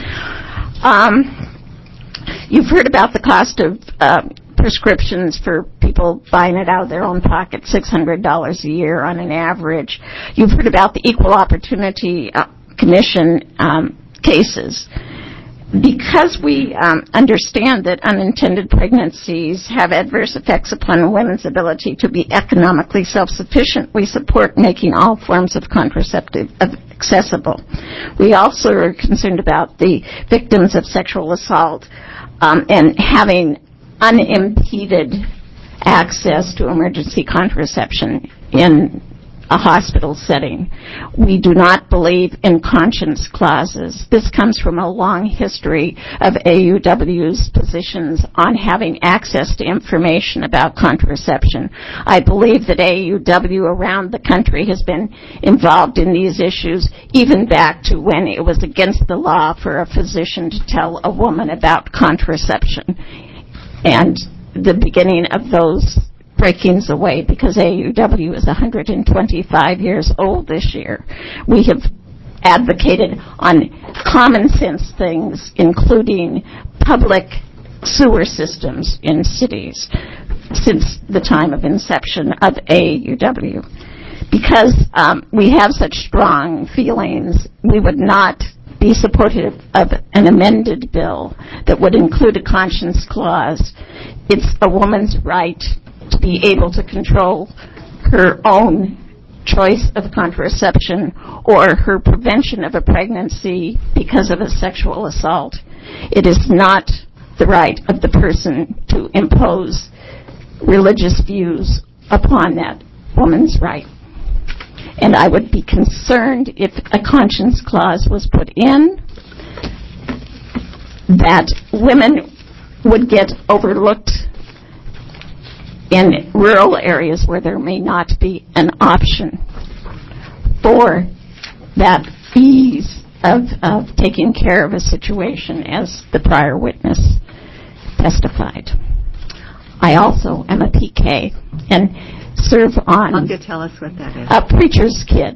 Um, you've heard about the cost of uh, prescriptions for people buying it out of their own pocket, six hundred dollars a year on an average. You've heard about the Equal Opportunity uh, Commission um, cases. Because we um, understand that unintended pregnancies have adverse effects upon women's ability to be economically self-sufficient, we support making all forms of contraceptive accessible. We also are concerned about the victims of sexual assault um, and having unimpeded access to emergency contraception in a hospital setting. We do not believe in conscience clauses. This comes from a long history of A U W's positions on having access to information about contraception. I believe that A U W around the country has been involved in these issues even back to when it was against the law for a physician to tell a woman about contraception, and the beginning of those breakings away, because A U W is one hundred twenty-five years old this year. We have advocated on common sense things, including public sewer systems in cities, since the time of inception of A U W. Because um, we have such strong feelings, we would not be supportive of an amended bill that would include a conscience clause. It's a woman's right to be able to control her own choice of contraception or her prevention of a pregnancy because of a sexual assault. It is not the right of the person to impose religious views upon that woman's right. And I would be concerned if a conscience clause was put in that women would get overlooked in rural areas where there may not be an option for that ease of, of taking care of a situation, as the prior witness testified. I also am a P K and serve on... Why don't you tell us what that is? A preacher's kid.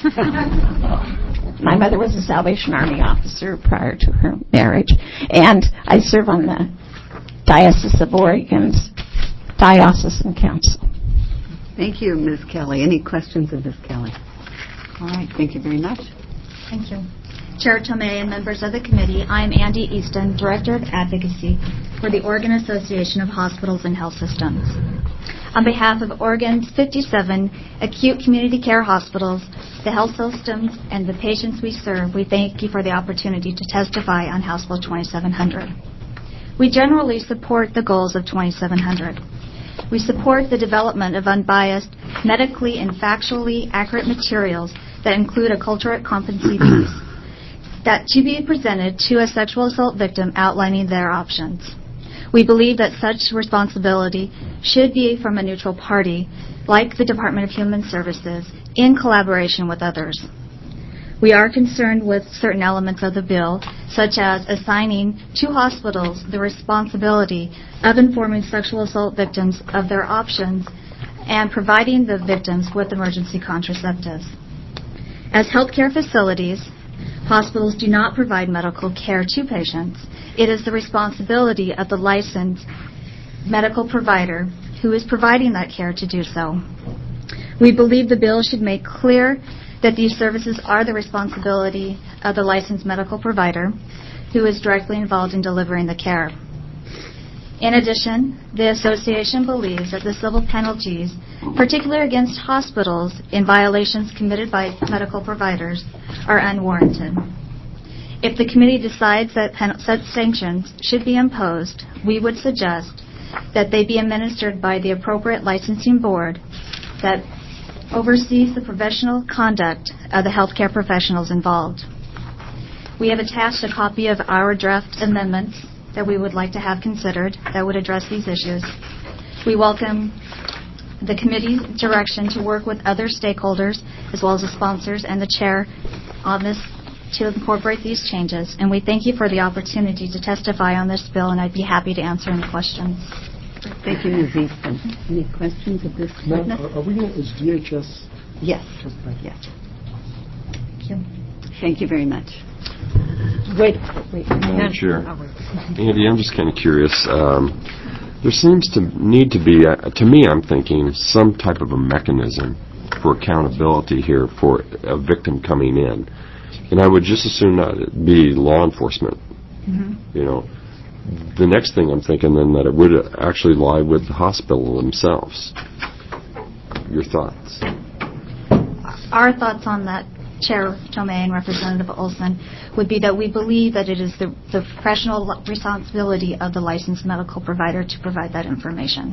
My mother was a Salvation Army officer prior to her marriage, and I serve on the Diocese of Oregon's Diocesan Council. Thank you, Miz Kelly. Any questions of Miz Kelly? All right. Thank you very much. Thank you. Chair Tomei and members of the committee, I am Andy Easton, Director of Advocacy for the Oregon Association of Hospitals and Health Systems. On behalf of Oregon's fifty-seven acute community care hospitals, the health systems, and the patients we serve, we thank you for the opportunity to testify on House Bill twenty-seven hundred. We generally support the goals of twenty-seven hundred. We support the development of unbiased, medically and factually accurate materials that include a culture competency piece that to be presented to a sexual assault victim outlining their options. We believe that such responsibility should be from a neutral party, like the Department of Human Services, in collaboration with others. We are concerned with certain elements of the bill, such as assigning to hospitals the responsibility of informing sexual assault victims of their options and providing the victims with emergency contraceptives. As healthcare facilities, hospitals do not provide medical care to patients. It is the responsibility of the licensed medical provider who is providing that care to do so. We believe the bill should make clear that these services are the responsibility of the licensed medical provider who is directly involved in delivering the care. In addition, the association believes that the civil penalties, particularly against hospitals in violations committed by medical providers, are unwarranted. If the committee decides that pen- such sanctions should be imposed, we would suggest that they be administered by the appropriate licensing board that oversees the professional conduct of the healthcare professionals involved. We have attached a copy of our draft amendments that we would like to have considered that would address these issues. We welcome the committee's direction to work with other stakeholders, as well as the sponsors and the chair, on this to incorporate these changes. And we thank you for the opportunity to testify on this bill, and I'd be happy to answer any questions. Thank you, Miz Easton. Any questions of this Ma'am, witness? are are we going to, is D H S? Yes. Yes. Thank you. Thank you very much. Wait, wait. Madam Chair. Andy, I'm just kind of curious. Um, there seems to need to be, a, to me, I'm thinking, some type of a mechanism for accountability here for a victim coming in. And I would just as soon not be law enforcement. Mm-hmm. You know, the next thing I'm thinking then that it would actually lie with the hospital themselves. Your thoughts? Our thoughts on that, Chair Tomei and Representative Olson, would be that we believe that it is the, the professional responsibility of the licensed medical provider to provide that information.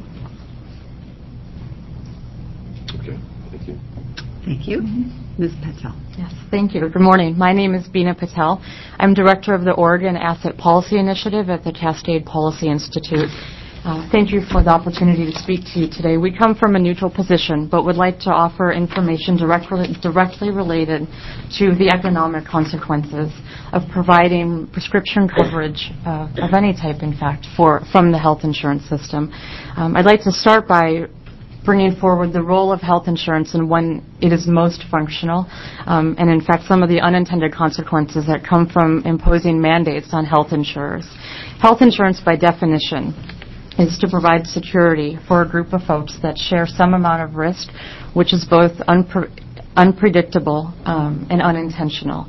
Okay, thank you. Thank you. Miz Patel. Yes, thank you. Good morning. My name is Beena Patel. I'm Director of the Oregon Asset Policy Initiative at the Cascade Policy Institute. Uh, thank you for the opportunity to speak to you today. We come from a neutral position, but would like to offer information directly, directly related to the economic consequences of providing prescription coverage uh, of any type, in fact, for from the health insurance system. Um, I'd like to start by bringing forward the role of health insurance and when it is most functional, um, and in fact some of the unintended consequences that come from imposing mandates on health insurers. Health insurance, by definition, is to provide security for a group of folks that share some amount of risk, which is both unpre- unpredictable um, and unintentional.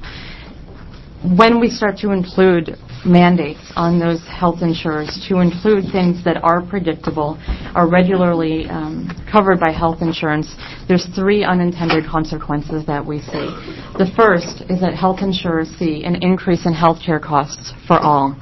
When we start to include mandates on those health insurers to include things that are predictable, are regularly um, covered by health insurance, there's three unintended consequences that we see. The first is that health insurers see an increase in health care costs for all.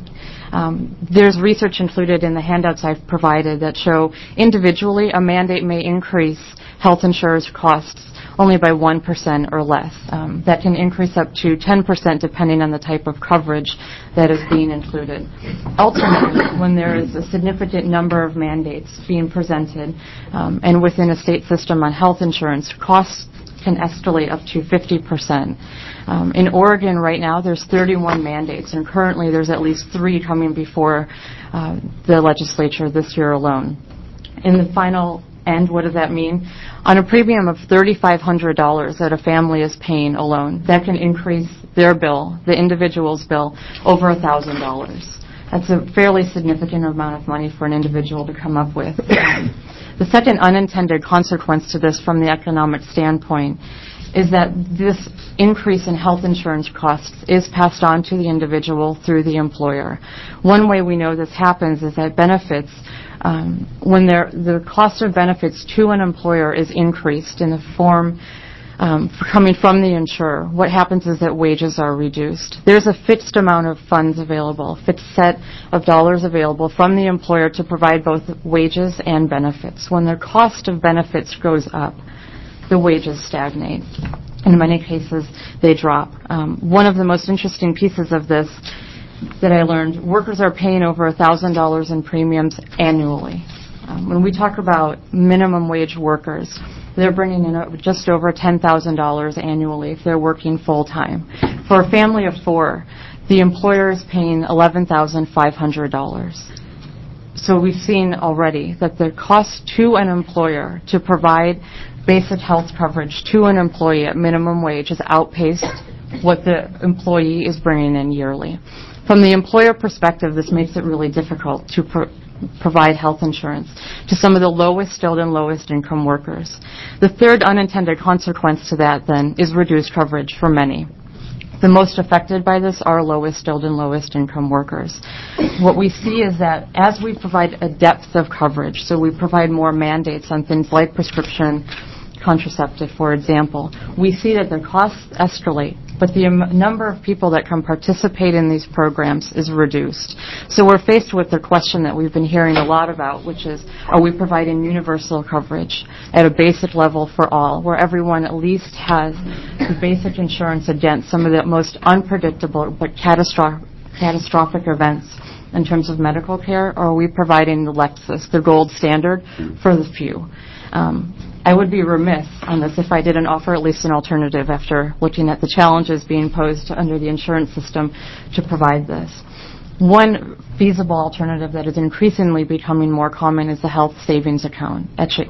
Um, there's research included in the handouts I've provided that show individually a mandate may increase health insurers' costs only by one percent or less. Um, that can increase up to ten percent depending on the type of coverage that is being included. Ultimately, when there is a significant number of mandates being presented um, and within a state system on health insurance, costs can escalate up to fifty percent. Um, in Oregon right now, there's thirty-one mandates, and currently there's at least three coming before uh, the legislature this year alone. In the final end, what does that mean? On a premium of three thousand five hundred dollars that a family is paying alone, that can increase their bill, the individual's bill, over one thousand dollars. That's a fairly significant amount of money for an individual to come up with. The second unintended consequence to this from the economic standpoint is that this increase in health insurance costs is passed on to the individual through the employer. One way we know this happens is that benefits, um, when the cost of benefits to an employer is increased in the form um, coming from the insurer, what happens is that wages are reduced. There's a fixed amount of funds available, fixed set of dollars available from the employer to provide both wages and benefits. When the cost of benefits goes up, the wages stagnate. In many cases, they drop. Um, one of the most interesting pieces of this that I learned, workers are paying over one thousand dollars in premiums annually. Um, when we talk about minimum wage workers, they're bringing in just over ten thousand dollars annually if they're working full-time. For a family of four, the employer is paying eleven thousand five hundred dollars. So we've seen already that the cost to an employer to provide basic health coverage to an employee at minimum wage has outpaced what the employee is bringing in yearly. From the employer perspective, this makes it really difficult to pro- provide health insurance to some of the lowest skilled and lowest income workers. The third unintended consequence to that, then, is reduced coverage for many. The most affected by this are lowest skilled and lowest income workers. What we see is that as we provide a depth of coverage, so we provide more mandates on things like prescription contraceptive, for example, we see that the costs escalate, but the um, number of people that can participate in these programs is reduced. So we're faced with the question that we've been hearing a lot about, which is, are we providing universal coverage at a basic level for all, where everyone at least has the basic insurance against some of the most unpredictable but catastrophic, catastrophic events in terms of medical care, or are we providing the Lexus, the gold standard, for the few? Um, I would be remiss on this if I didn't offer at least an alternative after looking at the challenges being posed under the insurance system to provide this. One feasible alternative that is increasingly becoming more common is the health savings account, H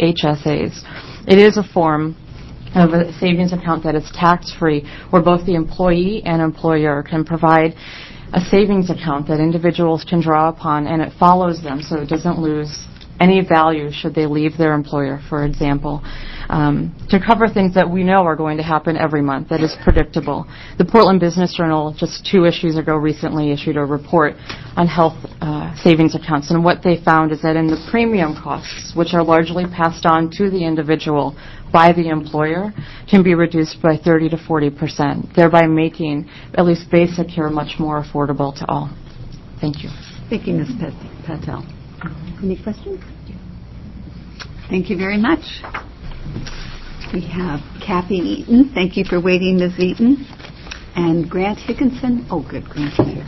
S As. It is a form of a savings account that is tax-free, where both the employee and employer can provide a savings account that individuals can draw upon, and it follows them so it doesn't lose any value should they leave their employer, for example, um, to cover things that we know are going to happen every month, that is predictable. The Portland Business Journal just two issues ago recently issued a report on health uh, savings accounts, and what they found is that in the premium costs, which are largely passed on to the individual by the employer, can be reduced by thirty to forty percent, thereby making at least basic care much more affordable to all. Thank you. Thank you, Miz Patel. Any questions? Thank you very much. We have Kathy Eaton. Thank you for waiting, Miz Eaton. And Grant Higginson. Oh, good. Grant is here.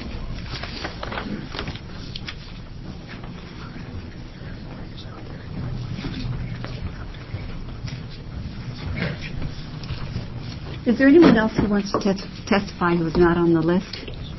Is there anyone else who wants to tes- testify who is not on the list?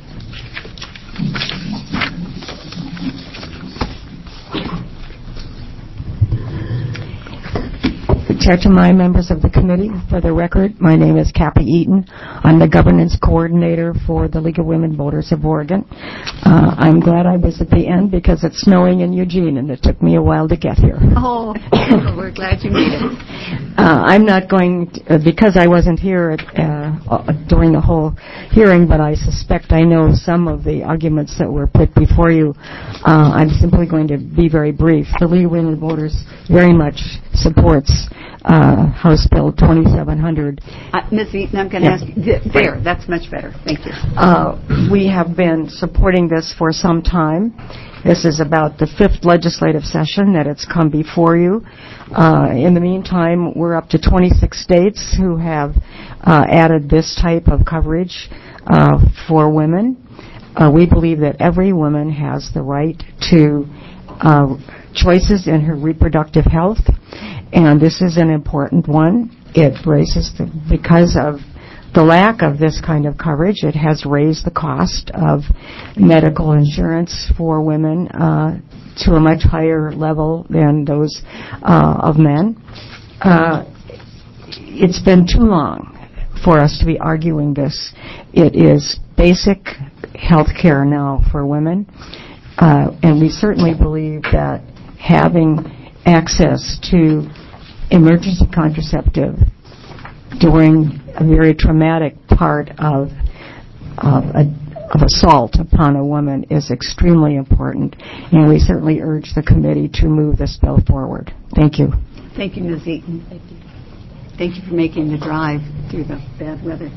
Chair Tomei, members of the committee, for the record, my name is Kathy Eaton. I'm the governance coordinator for the League of Women Voters of Oregon. Uh, I'm glad I was at the end because it's snowing in Eugene and it took me a while to get here. Oh, we're glad you made it. Uh, I'm not going to, uh, because I wasn't here at, uh, during the whole hearing, but I suspect I know some of the arguments that were put before you. Uh, I'm simply going to be very brief. The League of Women Voters very much supports uh, House Bill twenty-seven hundred. Uh, Miz Eaton, I'm going to Yes. ask you. There, that's much better. Thank you. Uh, we have been supporting this for some time. This is about the fifth legislative session that it's come before you. Uh, in the meantime, we're up to twenty-six states who have uh, added this type of coverage uh, for women. Uh, we believe that every woman has the right to uh, choices in her reproductive health, and this is an important one. It raises the, because of the lack of this kind of coverage, it has raised the cost of medical insurance for women uh, to a much higher level than those uh, of men. Uh, it's been too long for us to be arguing this. It is basic health care now for women, uh, and we certainly believe that having access to emergency contraceptive during a very traumatic part of, of, a, of assault upon a woman is extremely important, and we certainly urge the committee to move this bill forward. Thank you. Thank you, Miz Eaton. Thank you. Thank you for making the drive through the bad weather.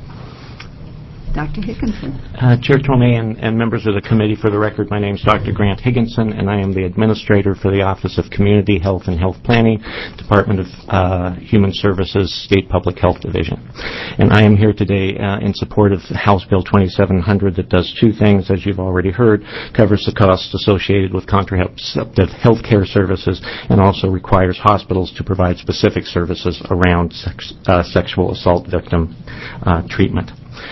Doctor Higginson. Uh, Chair Tomei and, and members of the committee, for the record, my name is Doctor Grant Higginson, and I am the administrator for the Office of Community Health and Health Planning, Department of uh, Human Services, State Public Health Division. And I am here today uh, in support of House Bill twenty-seven hundred that does two things, as you've already heard, covers the costs associated with contraceptive health care services, and also requires hospitals to provide specific services around sex, uh, sexual assault victim uh, treatment.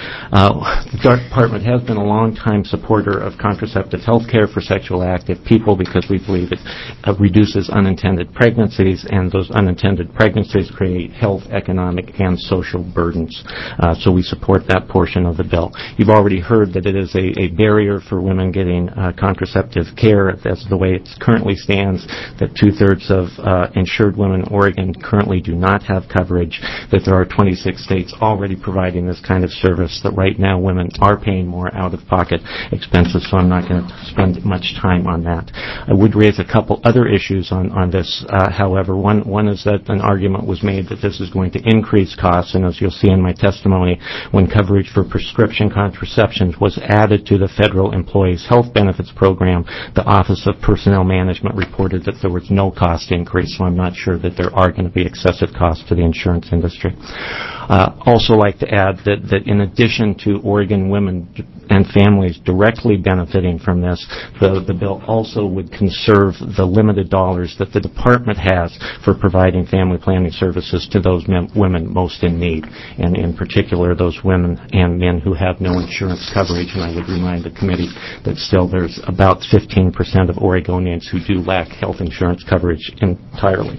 Uh, the department has been a long-time supporter of contraceptive health care for sexually active people because we believe it uh, reduces unintended pregnancies, and those unintended pregnancies create health, economic, and social burdens. Uh, so we support that portion of the bill. You've already heard that it is a, a barrier for women getting uh, contraceptive care. That's the way it currently stands, that two-thirds of uh, insured women in Oregon currently do not have coverage, that there are twenty-six states already providing this kind of service, that right now women are paying more out-of-pocket expenses, so I'm not going to spend much time on that. I would raise a couple other issues on, on this, uh, however. One, one is that an argument was made that this is going to increase costs, and as you'll see in my testimony, when coverage for prescription contraceptions was added to the Federal Employees Health Benefits Program, the Office of Personnel Management reported that there was no cost increase, so I'm not sure that there are going to be excessive costs to the insurance industry. Uh, also like to add that, that in addition to Oregon women and families directly benefiting from this, the, the bill also would conserve the limited dollars that the department has for providing family planning services to those men, women most in need, and in particular those women and men who have no insurance coverage. And I would remind the committee that still there's about fifteen percent of Oregonians who do lack health insurance coverage entirely.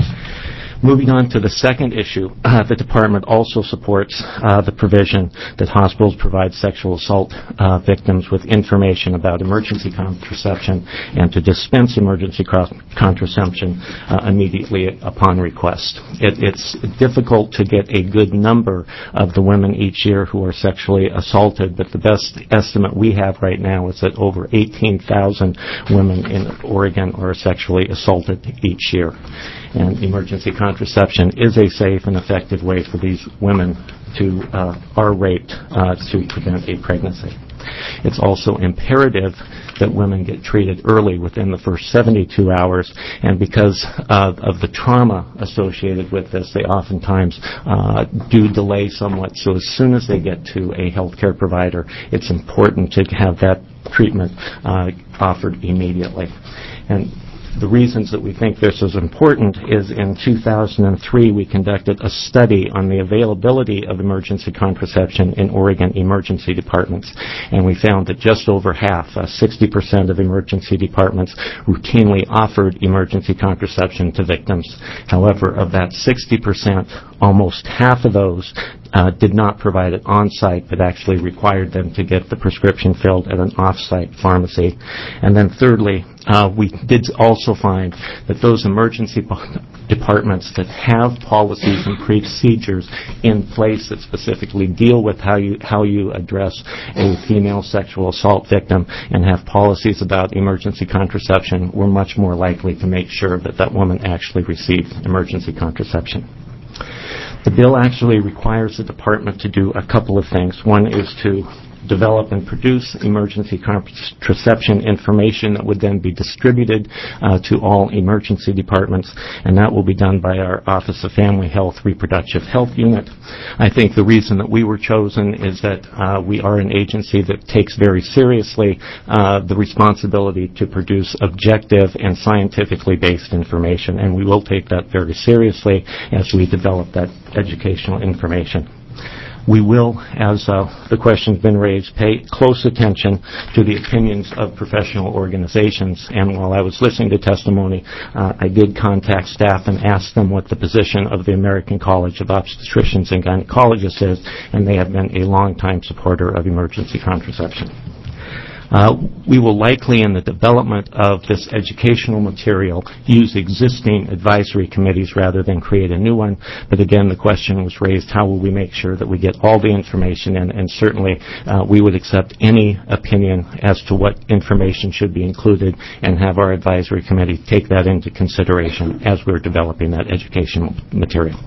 Moving on to the second issue, uh, the department also supports uh, the provision that hospitals provide sexual assault uh, victims with information about emergency contraception and to dispense emergency contraception uh, immediately upon request. It, it's difficult to get a good number of the women each year who are sexually assaulted, but the best estimate we have right now is that over eighteen thousand women in Oregon are sexually assaulted each year. And emergency contraception is a safe and effective way for these women to uh, are raped uh, to prevent a pregnancy. It's also imperative that women get treated early within the first seventy-two hours, and because uh, of the trauma associated with this, they oftentimes uh, do delay somewhat. So as soon as they get to a healthcare provider, it's important to have that treatment uh, offered immediately. And the reasons that we think this is important is in two thousand three we conducted a study on the availability of emergency contraception in Oregon emergency departments, and we found that just over half, uh, sixty percent of emergency departments routinely offered emergency contraception to victims. However, of that sixty percent, almost half of those uh, did not provide it on-site, but actually required them to get the prescription filled at an off-site pharmacy. And then thirdly, Uh, we did also find that those emergency departments that have policies and procedures in place that specifically deal with how you how you address a female sexual assault victim and have policies about emergency contraception were much more likely to make sure that that woman actually received emergency contraception. The bill actually requires the department to do a couple of things. One is to develop and produce emergency contraception information that would then be distributed uh, to all emergency departments, and that will be done by our Office of Family Health Reproductive Health Unit. I think the reason that we were chosen is that uh, we are an agency that takes very seriously uh, the responsibility to produce objective and scientifically based information, and we will take that very seriously as we develop that educational information. We will, as uh, the question's been raised, pay close attention to the opinions of professional organizations. And while I was listening to testimony, uh, I did contact staff and ask them what the position of the American College of Obstetricians and Gynecologists is, and they have been a longtime supporter of emergency contraception. Uh, we will likely, in the development of this educational material, use existing advisory committees rather than create a new one. But again, the question was raised, how will we make sure that we get all the information in? And certainly, uh, we would accept any opinion as to what information should be included and have our advisory committee take that into consideration as we're developing that educational material.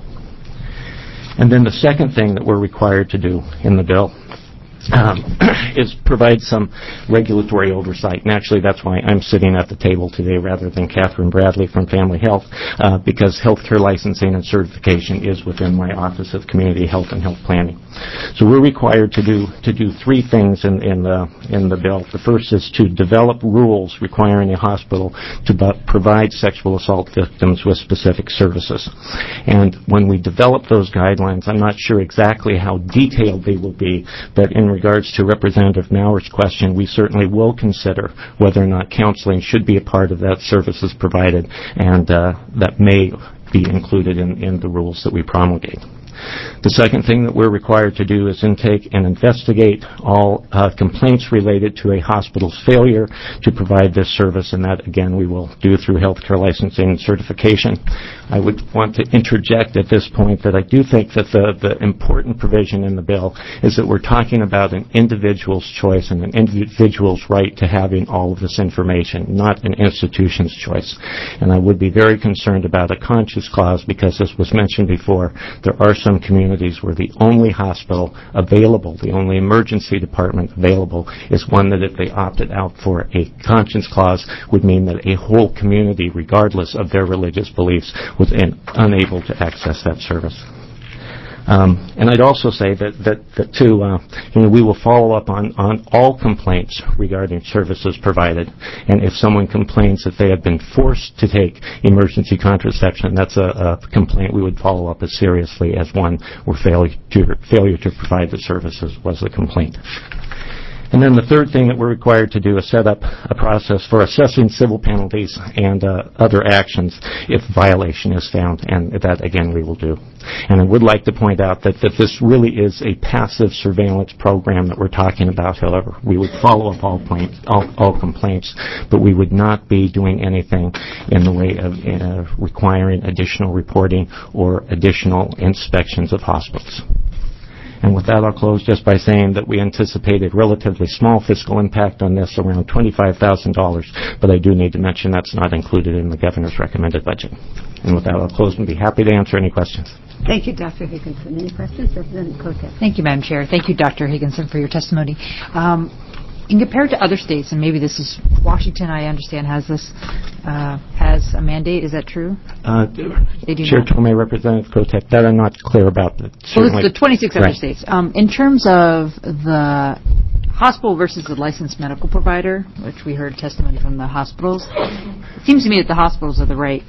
And then the second thing that we're required to do in the bill Um, is provide some regulatory oversight. And actually, that's why I'm sitting at the table today rather than Catherine Bradley from Family Health, uh, because healthcare licensing and certification is within my Office of Community Health and Health Planning. So we're required to do to do three things in, in the in the bill. The first is to develop rules requiring a hospital to bu- provide sexual assault victims with specific services. And when we develop those guidelines, I'm not sure exactly how detailed they will be, but in regards to Representative Mauer's question, we certainly will consider whether or not counseling should be a part of that services provided, and uh, that may be included in, in the rules that we promulgate. The second thing that we're required to do is intake and investigate all uh, complaints related to a hospital's failure to provide this service, and that, again, we will do through healthcare licensing and certification. I would want to interject at this point that I do think that the, the important provision in the bill is that we're talking about an individual's choice and an individual's right to having all of this information, not an institution's choice. And I would be very concerned about a conscience clause because, as was mentioned before, there are some communities where the only hospital available, the only emergency department available, is one that if they opted out for a conscience clause would mean that a whole community, regardless of their religious beliefs, was in, unable to access that service. Um, and I'd also say that, that, that too, uh, you know, we will follow up on, on all complaints regarding services provided. And if someone complains that they have been forced to take emergency contraception, that's a, a complaint we would follow up as seriously as one where failure to, failure to provide the services was a complaint. And then the third thing that we're required to do is set up a process for assessing civil penalties and uh, other actions if violation is found, and that, again, we will do. And I would like to point out that, that this really is a passive surveillance program that we're talking about. However, we would follow up all, point, all, all complaints, but we would not be doing anything in the way of uh, requiring additional reporting or additional inspections of hospitals. And with that, I'll close just by saying that we anticipated relatively small fiscal impact on this, around twenty-five thousand dollars, but I do need to mention that's not included in the governor's recommended budget. And with that, I'll close and be happy to answer any questions. Thank you, Doctor Higginson. Any questions? Representative Kotek. Thank you, Madam Chair. Thank you, Doctor Higginson, for your testimony. Um, in compared to other states, and maybe this is Washington, I understand, has this uh, has a mandate. Is that true? Uh, they do Chair not. Tomei, Representative Kotek, that I'm not clear about. But well, it's the twenty-six other right. states. Um, in terms of the hospital versus the licensed medical provider, which we heard testimony from the hospitals, it seems to me that the hospitals are the right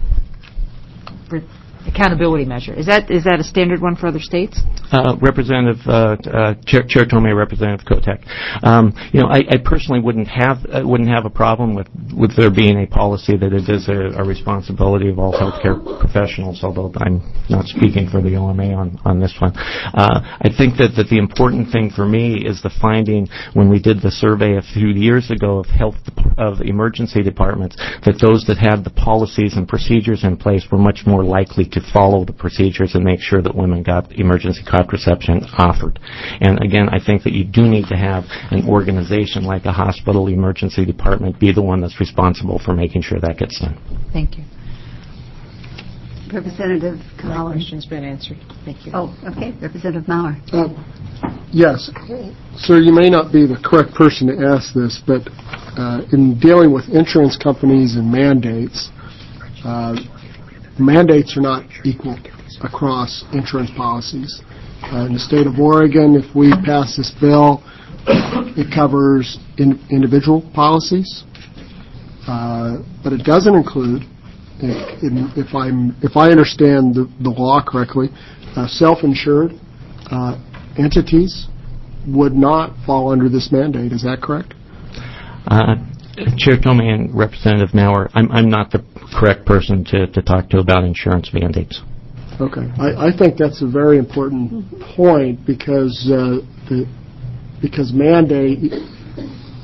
accountability measure. Is that is that a standard one for other states? Uh, Representative uh, uh, Chair, Chair Tomei, Representative Kotek. Um, you know, I, I personally wouldn't have uh, wouldn't have a problem with, with there being a policy that it is a, a responsibility of all healthcare professionals. Although I'm not speaking for the O M A on, on this one. Uh, I think that, that the important thing for me is the finding when we did the survey a few years ago of health of emergency departments that those that had the policies and procedures in place were much more likely to follow the procedures and make sure that women got emergency contraception offered. And again, I think that you do need to have an organization like a hospital emergency department be the one that's responsible for making sure that gets done. Thank you. Representative Kamala. My question's been answered. Thank you. Oh, okay. Representative Mauer. Uh, yes. Sir, you may not be the correct person to ask this, but uh, in dealing with insurance companies and mandates, uh, mandates are not equal across insurance policies. Uh, in the state of Oregon, if we pass this bill, it covers in, individual policies, uh, but it doesn't include, if, in, if I'm if I understand the, the law correctly, uh, self-insured uh, entities would not fall under this mandate. Is that correct? Uh, Chair Tomei and Representative Mauer, I'm, I'm not the correct person to, to talk to about insurance mandates. Okay. I, I think that's a very important point because uh, the because mandate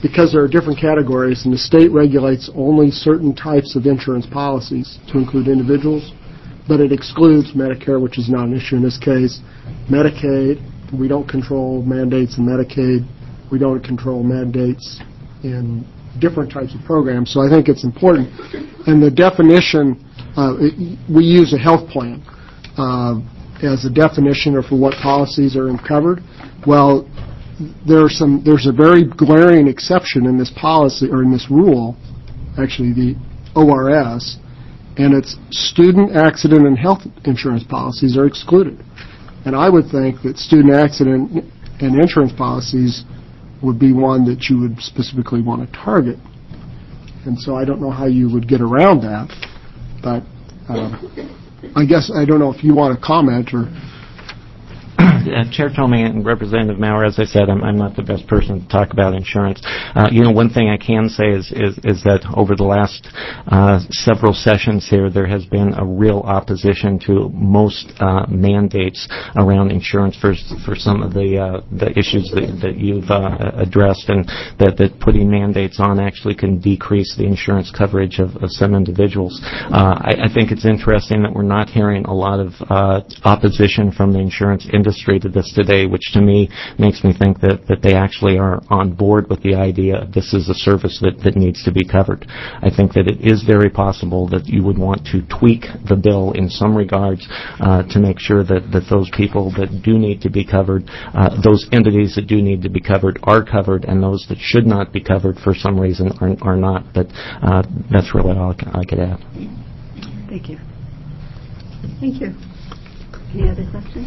because there are different categories, and the state regulates only certain types of insurance policies to include individuals, but it excludes Medicare, which is not an issue in this case. Medicaid, we don't control mandates in Medicaid. We don't control mandates in different types of programs. So I think it's important. And the definition, uh, it, we use a health plan uh, as a definition for what policies are covered. Well, there are some. There's a very glaring exception in this policy or in this rule, actually the O R S, and it's student accident and health insurance policies are excluded. And I would think that student accident and insurance policies would be one that you would specifically want to target. And so I don't know how you would get around that, but uh, I guess I don't know if you want to comment or... Uh, Chair Tomei and Representative Maurer, as I said, I'm, I'm not the best person to talk about insurance. Uh, you know, one thing I can say is, is, is that over the last uh, several sessions here, there has been a real opposition to most uh, mandates around insurance for for some of the uh, the issues that, that you've uh, addressed, and that, that putting mandates on actually can decrease the insurance coverage of, of some individuals. Uh, I, I think it's interesting that we're not hearing a lot of uh, opposition from the insurance industry to this today, which to me makes me think that, that they actually are on board with the idea this is a service that, that needs to be covered. I think that it is very possible that you would want to tweak the bill in some regards uh, to make sure that, that those people that do need to be covered, uh, those entities that do need to be covered are covered, and those that should not be covered for some reason are, are not. But uh, that's really all I could add. Thank you. Thank you. Any other questions?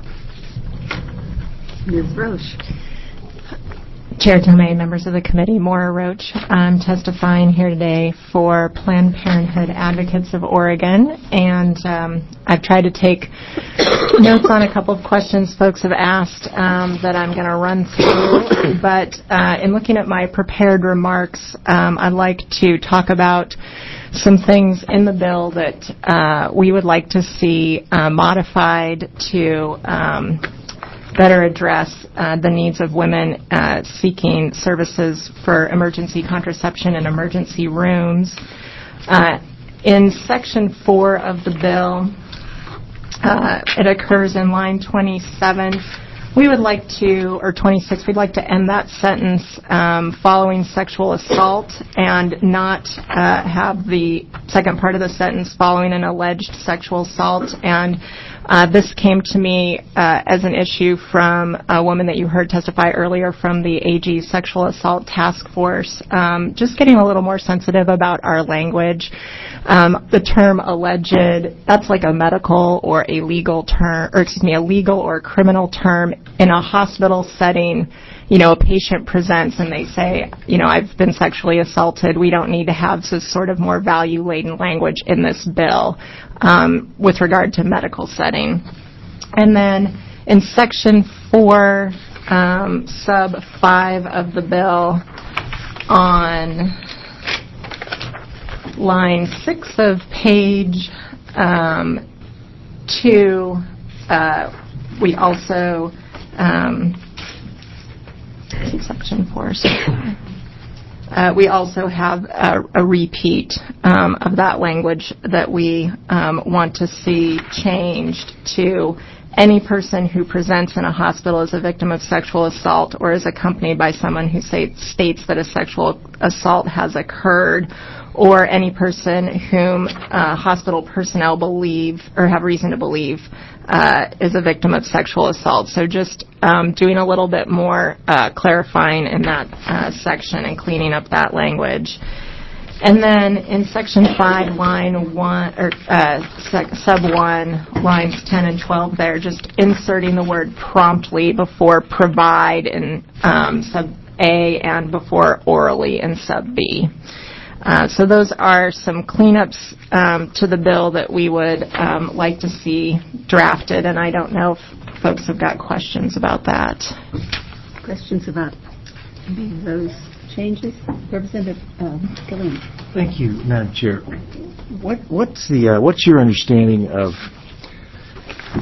Miz Roche. Chair Tomei, members of the committee, Maura Roach. I'm testifying here today for Planned Parenthood Advocates of Oregon, and um, I've tried to take notes on a couple of questions folks have asked um, that I'm going to run through, but uh, in looking at my prepared remarks, um, I'd like to talk about some things in the bill that uh, we would like to see uh, modified to um, better address uh, the needs of women uh, seeking services for emergency contraception in emergency rooms. Uh, in Section four of the bill, uh, it occurs in line twenty-seven. We would like to, or twenty-six, we'd like to end that sentence um, following sexual assault and not uh, have the second part of the sentence following an alleged sexual assault. And Uh, this came to me uh, as an issue from a woman that you heard testify earlier from the A G Sexual Assault Task Force. Um, just getting a little more sensitive about our language. Um, the term alleged, that's like a medical or a legal term, or excuse me, a legal or criminal term in a hospital setting. You know, a patient presents and they say, you know, I've been sexually assaulted. We don't need to have this sort of more value-laden language in this bill um, with regard to medical setting. And then in Section four, um, sub five of the bill, on line six of page um, two, uh, we also um, Section four. So, uh, we also have a, a repeat um, of that language that we um, want to see changed to any person who presents in a hospital as a victim of sexual assault or is accompanied by someone who say, states that a sexual assault has occurred, or any person whom uh, hospital personnel believe or have reason to believe uh, is a victim of sexual assault. So just um, doing a little bit more uh, clarifying in that uh, section and cleaning up that language. And then in Section five, line one, or uh, sec- sub one, lines ten and twelve there, just inserting the word promptly before provide in um, sub A and before orally in sub B. Uh, so those are some cleanups um, to the bill that we would um, like to see drafted, and I don't know if folks have got questions about that. Questions about any of those changes? Representative um, Gilliam. Thank you, Madam Chair. What, what's the uh, what's your understanding of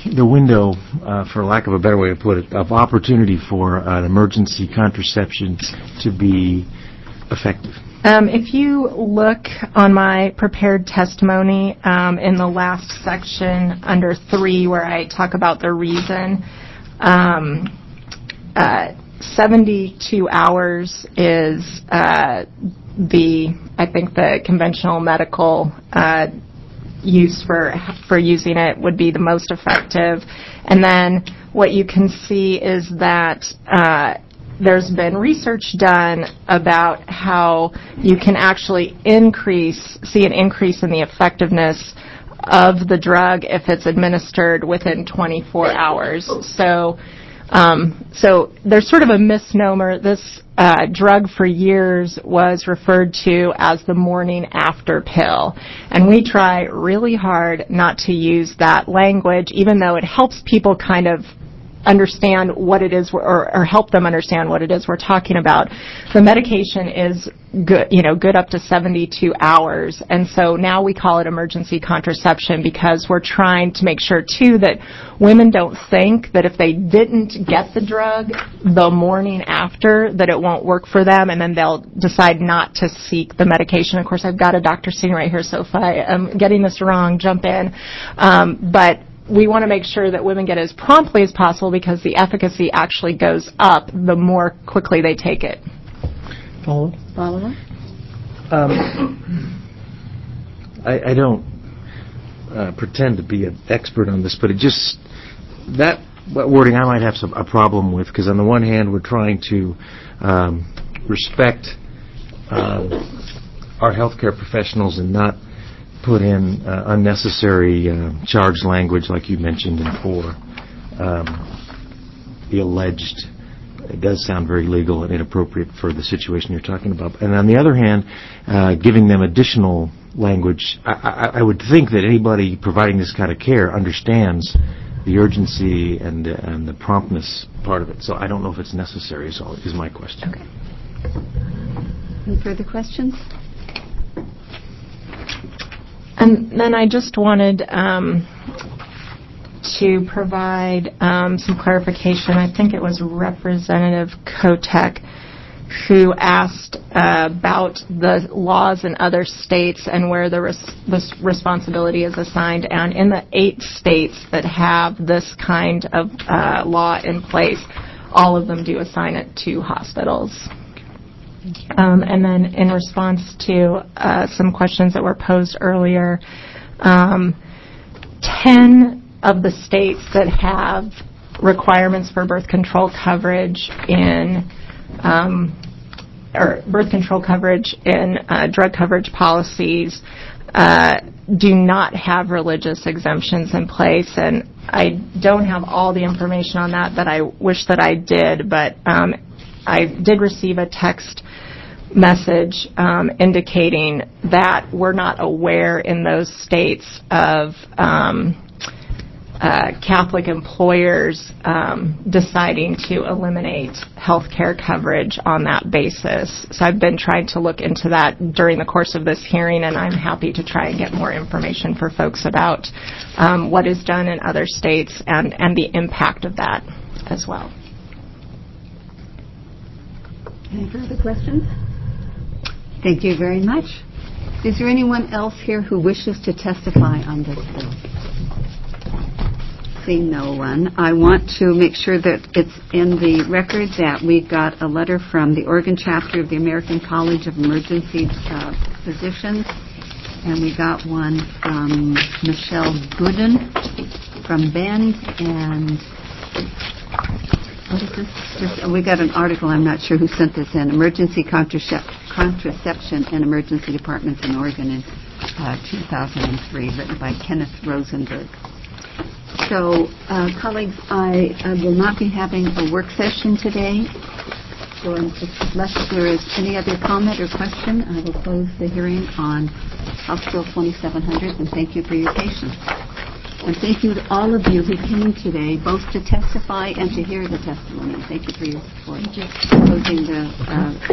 the window, uh, for lack of a better way to put it, of opportunity for uh, emergency contraception to be effective? Um, if you look on my prepared testimony um, in the last section under three where I talk about the reason, um, uh, seventy-two hours is uh, the, I think the conventional medical uh, use for for using it would be the most effective. And then what you can see is that uh, there's been research done about how you can actually increase, see an increase in the effectiveness of the drug if it's administered within twenty-four hours. So, um, so there's sort of a misnomer. This uh, drug for years was referred to as the morning after pill, and we try really hard not to use that language, even though it helps people kind of understand what it is, or, or help them understand what it is we're talking about. The medication is good, you know, good up to seventy-two hours, and so now we call it emergency contraception because we're trying to make sure too that women don't think that if they didn't get the drug the morning after that it won't work for them, and then they'll decide not to seek the medication. Of course, I've got a doctor sitting right here, so if I am getting this wrong, jump in. Um, but we want to make sure that women get it as promptly as possible because the efficacy actually goes up the more quickly they take it. Follow? Follow up? Um, I, I don't uh, pretend to be an expert on this, but it just, that wording I might have some, a problem with, because on the one hand we're trying to um, respect um, our healthcare professionals and not put in uh, unnecessary uh, charged language like you mentioned in four. Um, the alleged, it does sound very legal and inappropriate for the situation you're talking about. And on the other hand, uh, giving them additional language, I, I, I would think that anybody providing this kind of care understands the urgency and, uh, and the promptness part of it. So I don't know if it's necessary, is, all, is my question. Okay. Any further questions? And then I just wanted um, to provide um, some clarification. I think it was Representative Kotek who asked uh, about the laws in other states and where the, res- the responsibility is assigned. And in the eight states that have this kind of uh, law in place, all of them do assign it to hospitals. Um, and then in response to uh, some questions that were posed earlier, um, ten of the states that have requirements for birth control coverage in um, or birth control coverage in uh, drug coverage policies uh, do not have religious exemptions in place. And I don't have all the information on that that I wish that I did, but um, I did receive a text message um, indicating that we're not aware in those states of um, uh, Catholic employers um, deciding to eliminate health care coverage on that basis. So I've been trying to look into that during the course of this hearing, and I'm happy to try and get more information for folks about um, what is done in other states and, and the impact of that as well. Any further questions? Thank you very much. Is there anyone else here who wishes to testify on this bill? Seeing no one, I want to make sure that it's in the record that we got a letter from the Oregon chapter of the American College of Emergency uh, Physicians, and we got one from Michelle Gooden from Bend, and what is this? Just, we got an article, I'm not sure who sent this in, Emergency Contracep- Contraception and Emergency Departments in Oregon in uh, two thousand three, written by Kenneth Rosenberg. So, uh, colleagues, I, I will not be having a work session today, so unless there is any other comment or question, I will close the hearing on House Bill twenty-seven hundred, and thank you for your patience. And thank you to all of you who came today, both to testify and to hear the testimony. Thank you for your support. Thank you. Closing the uh,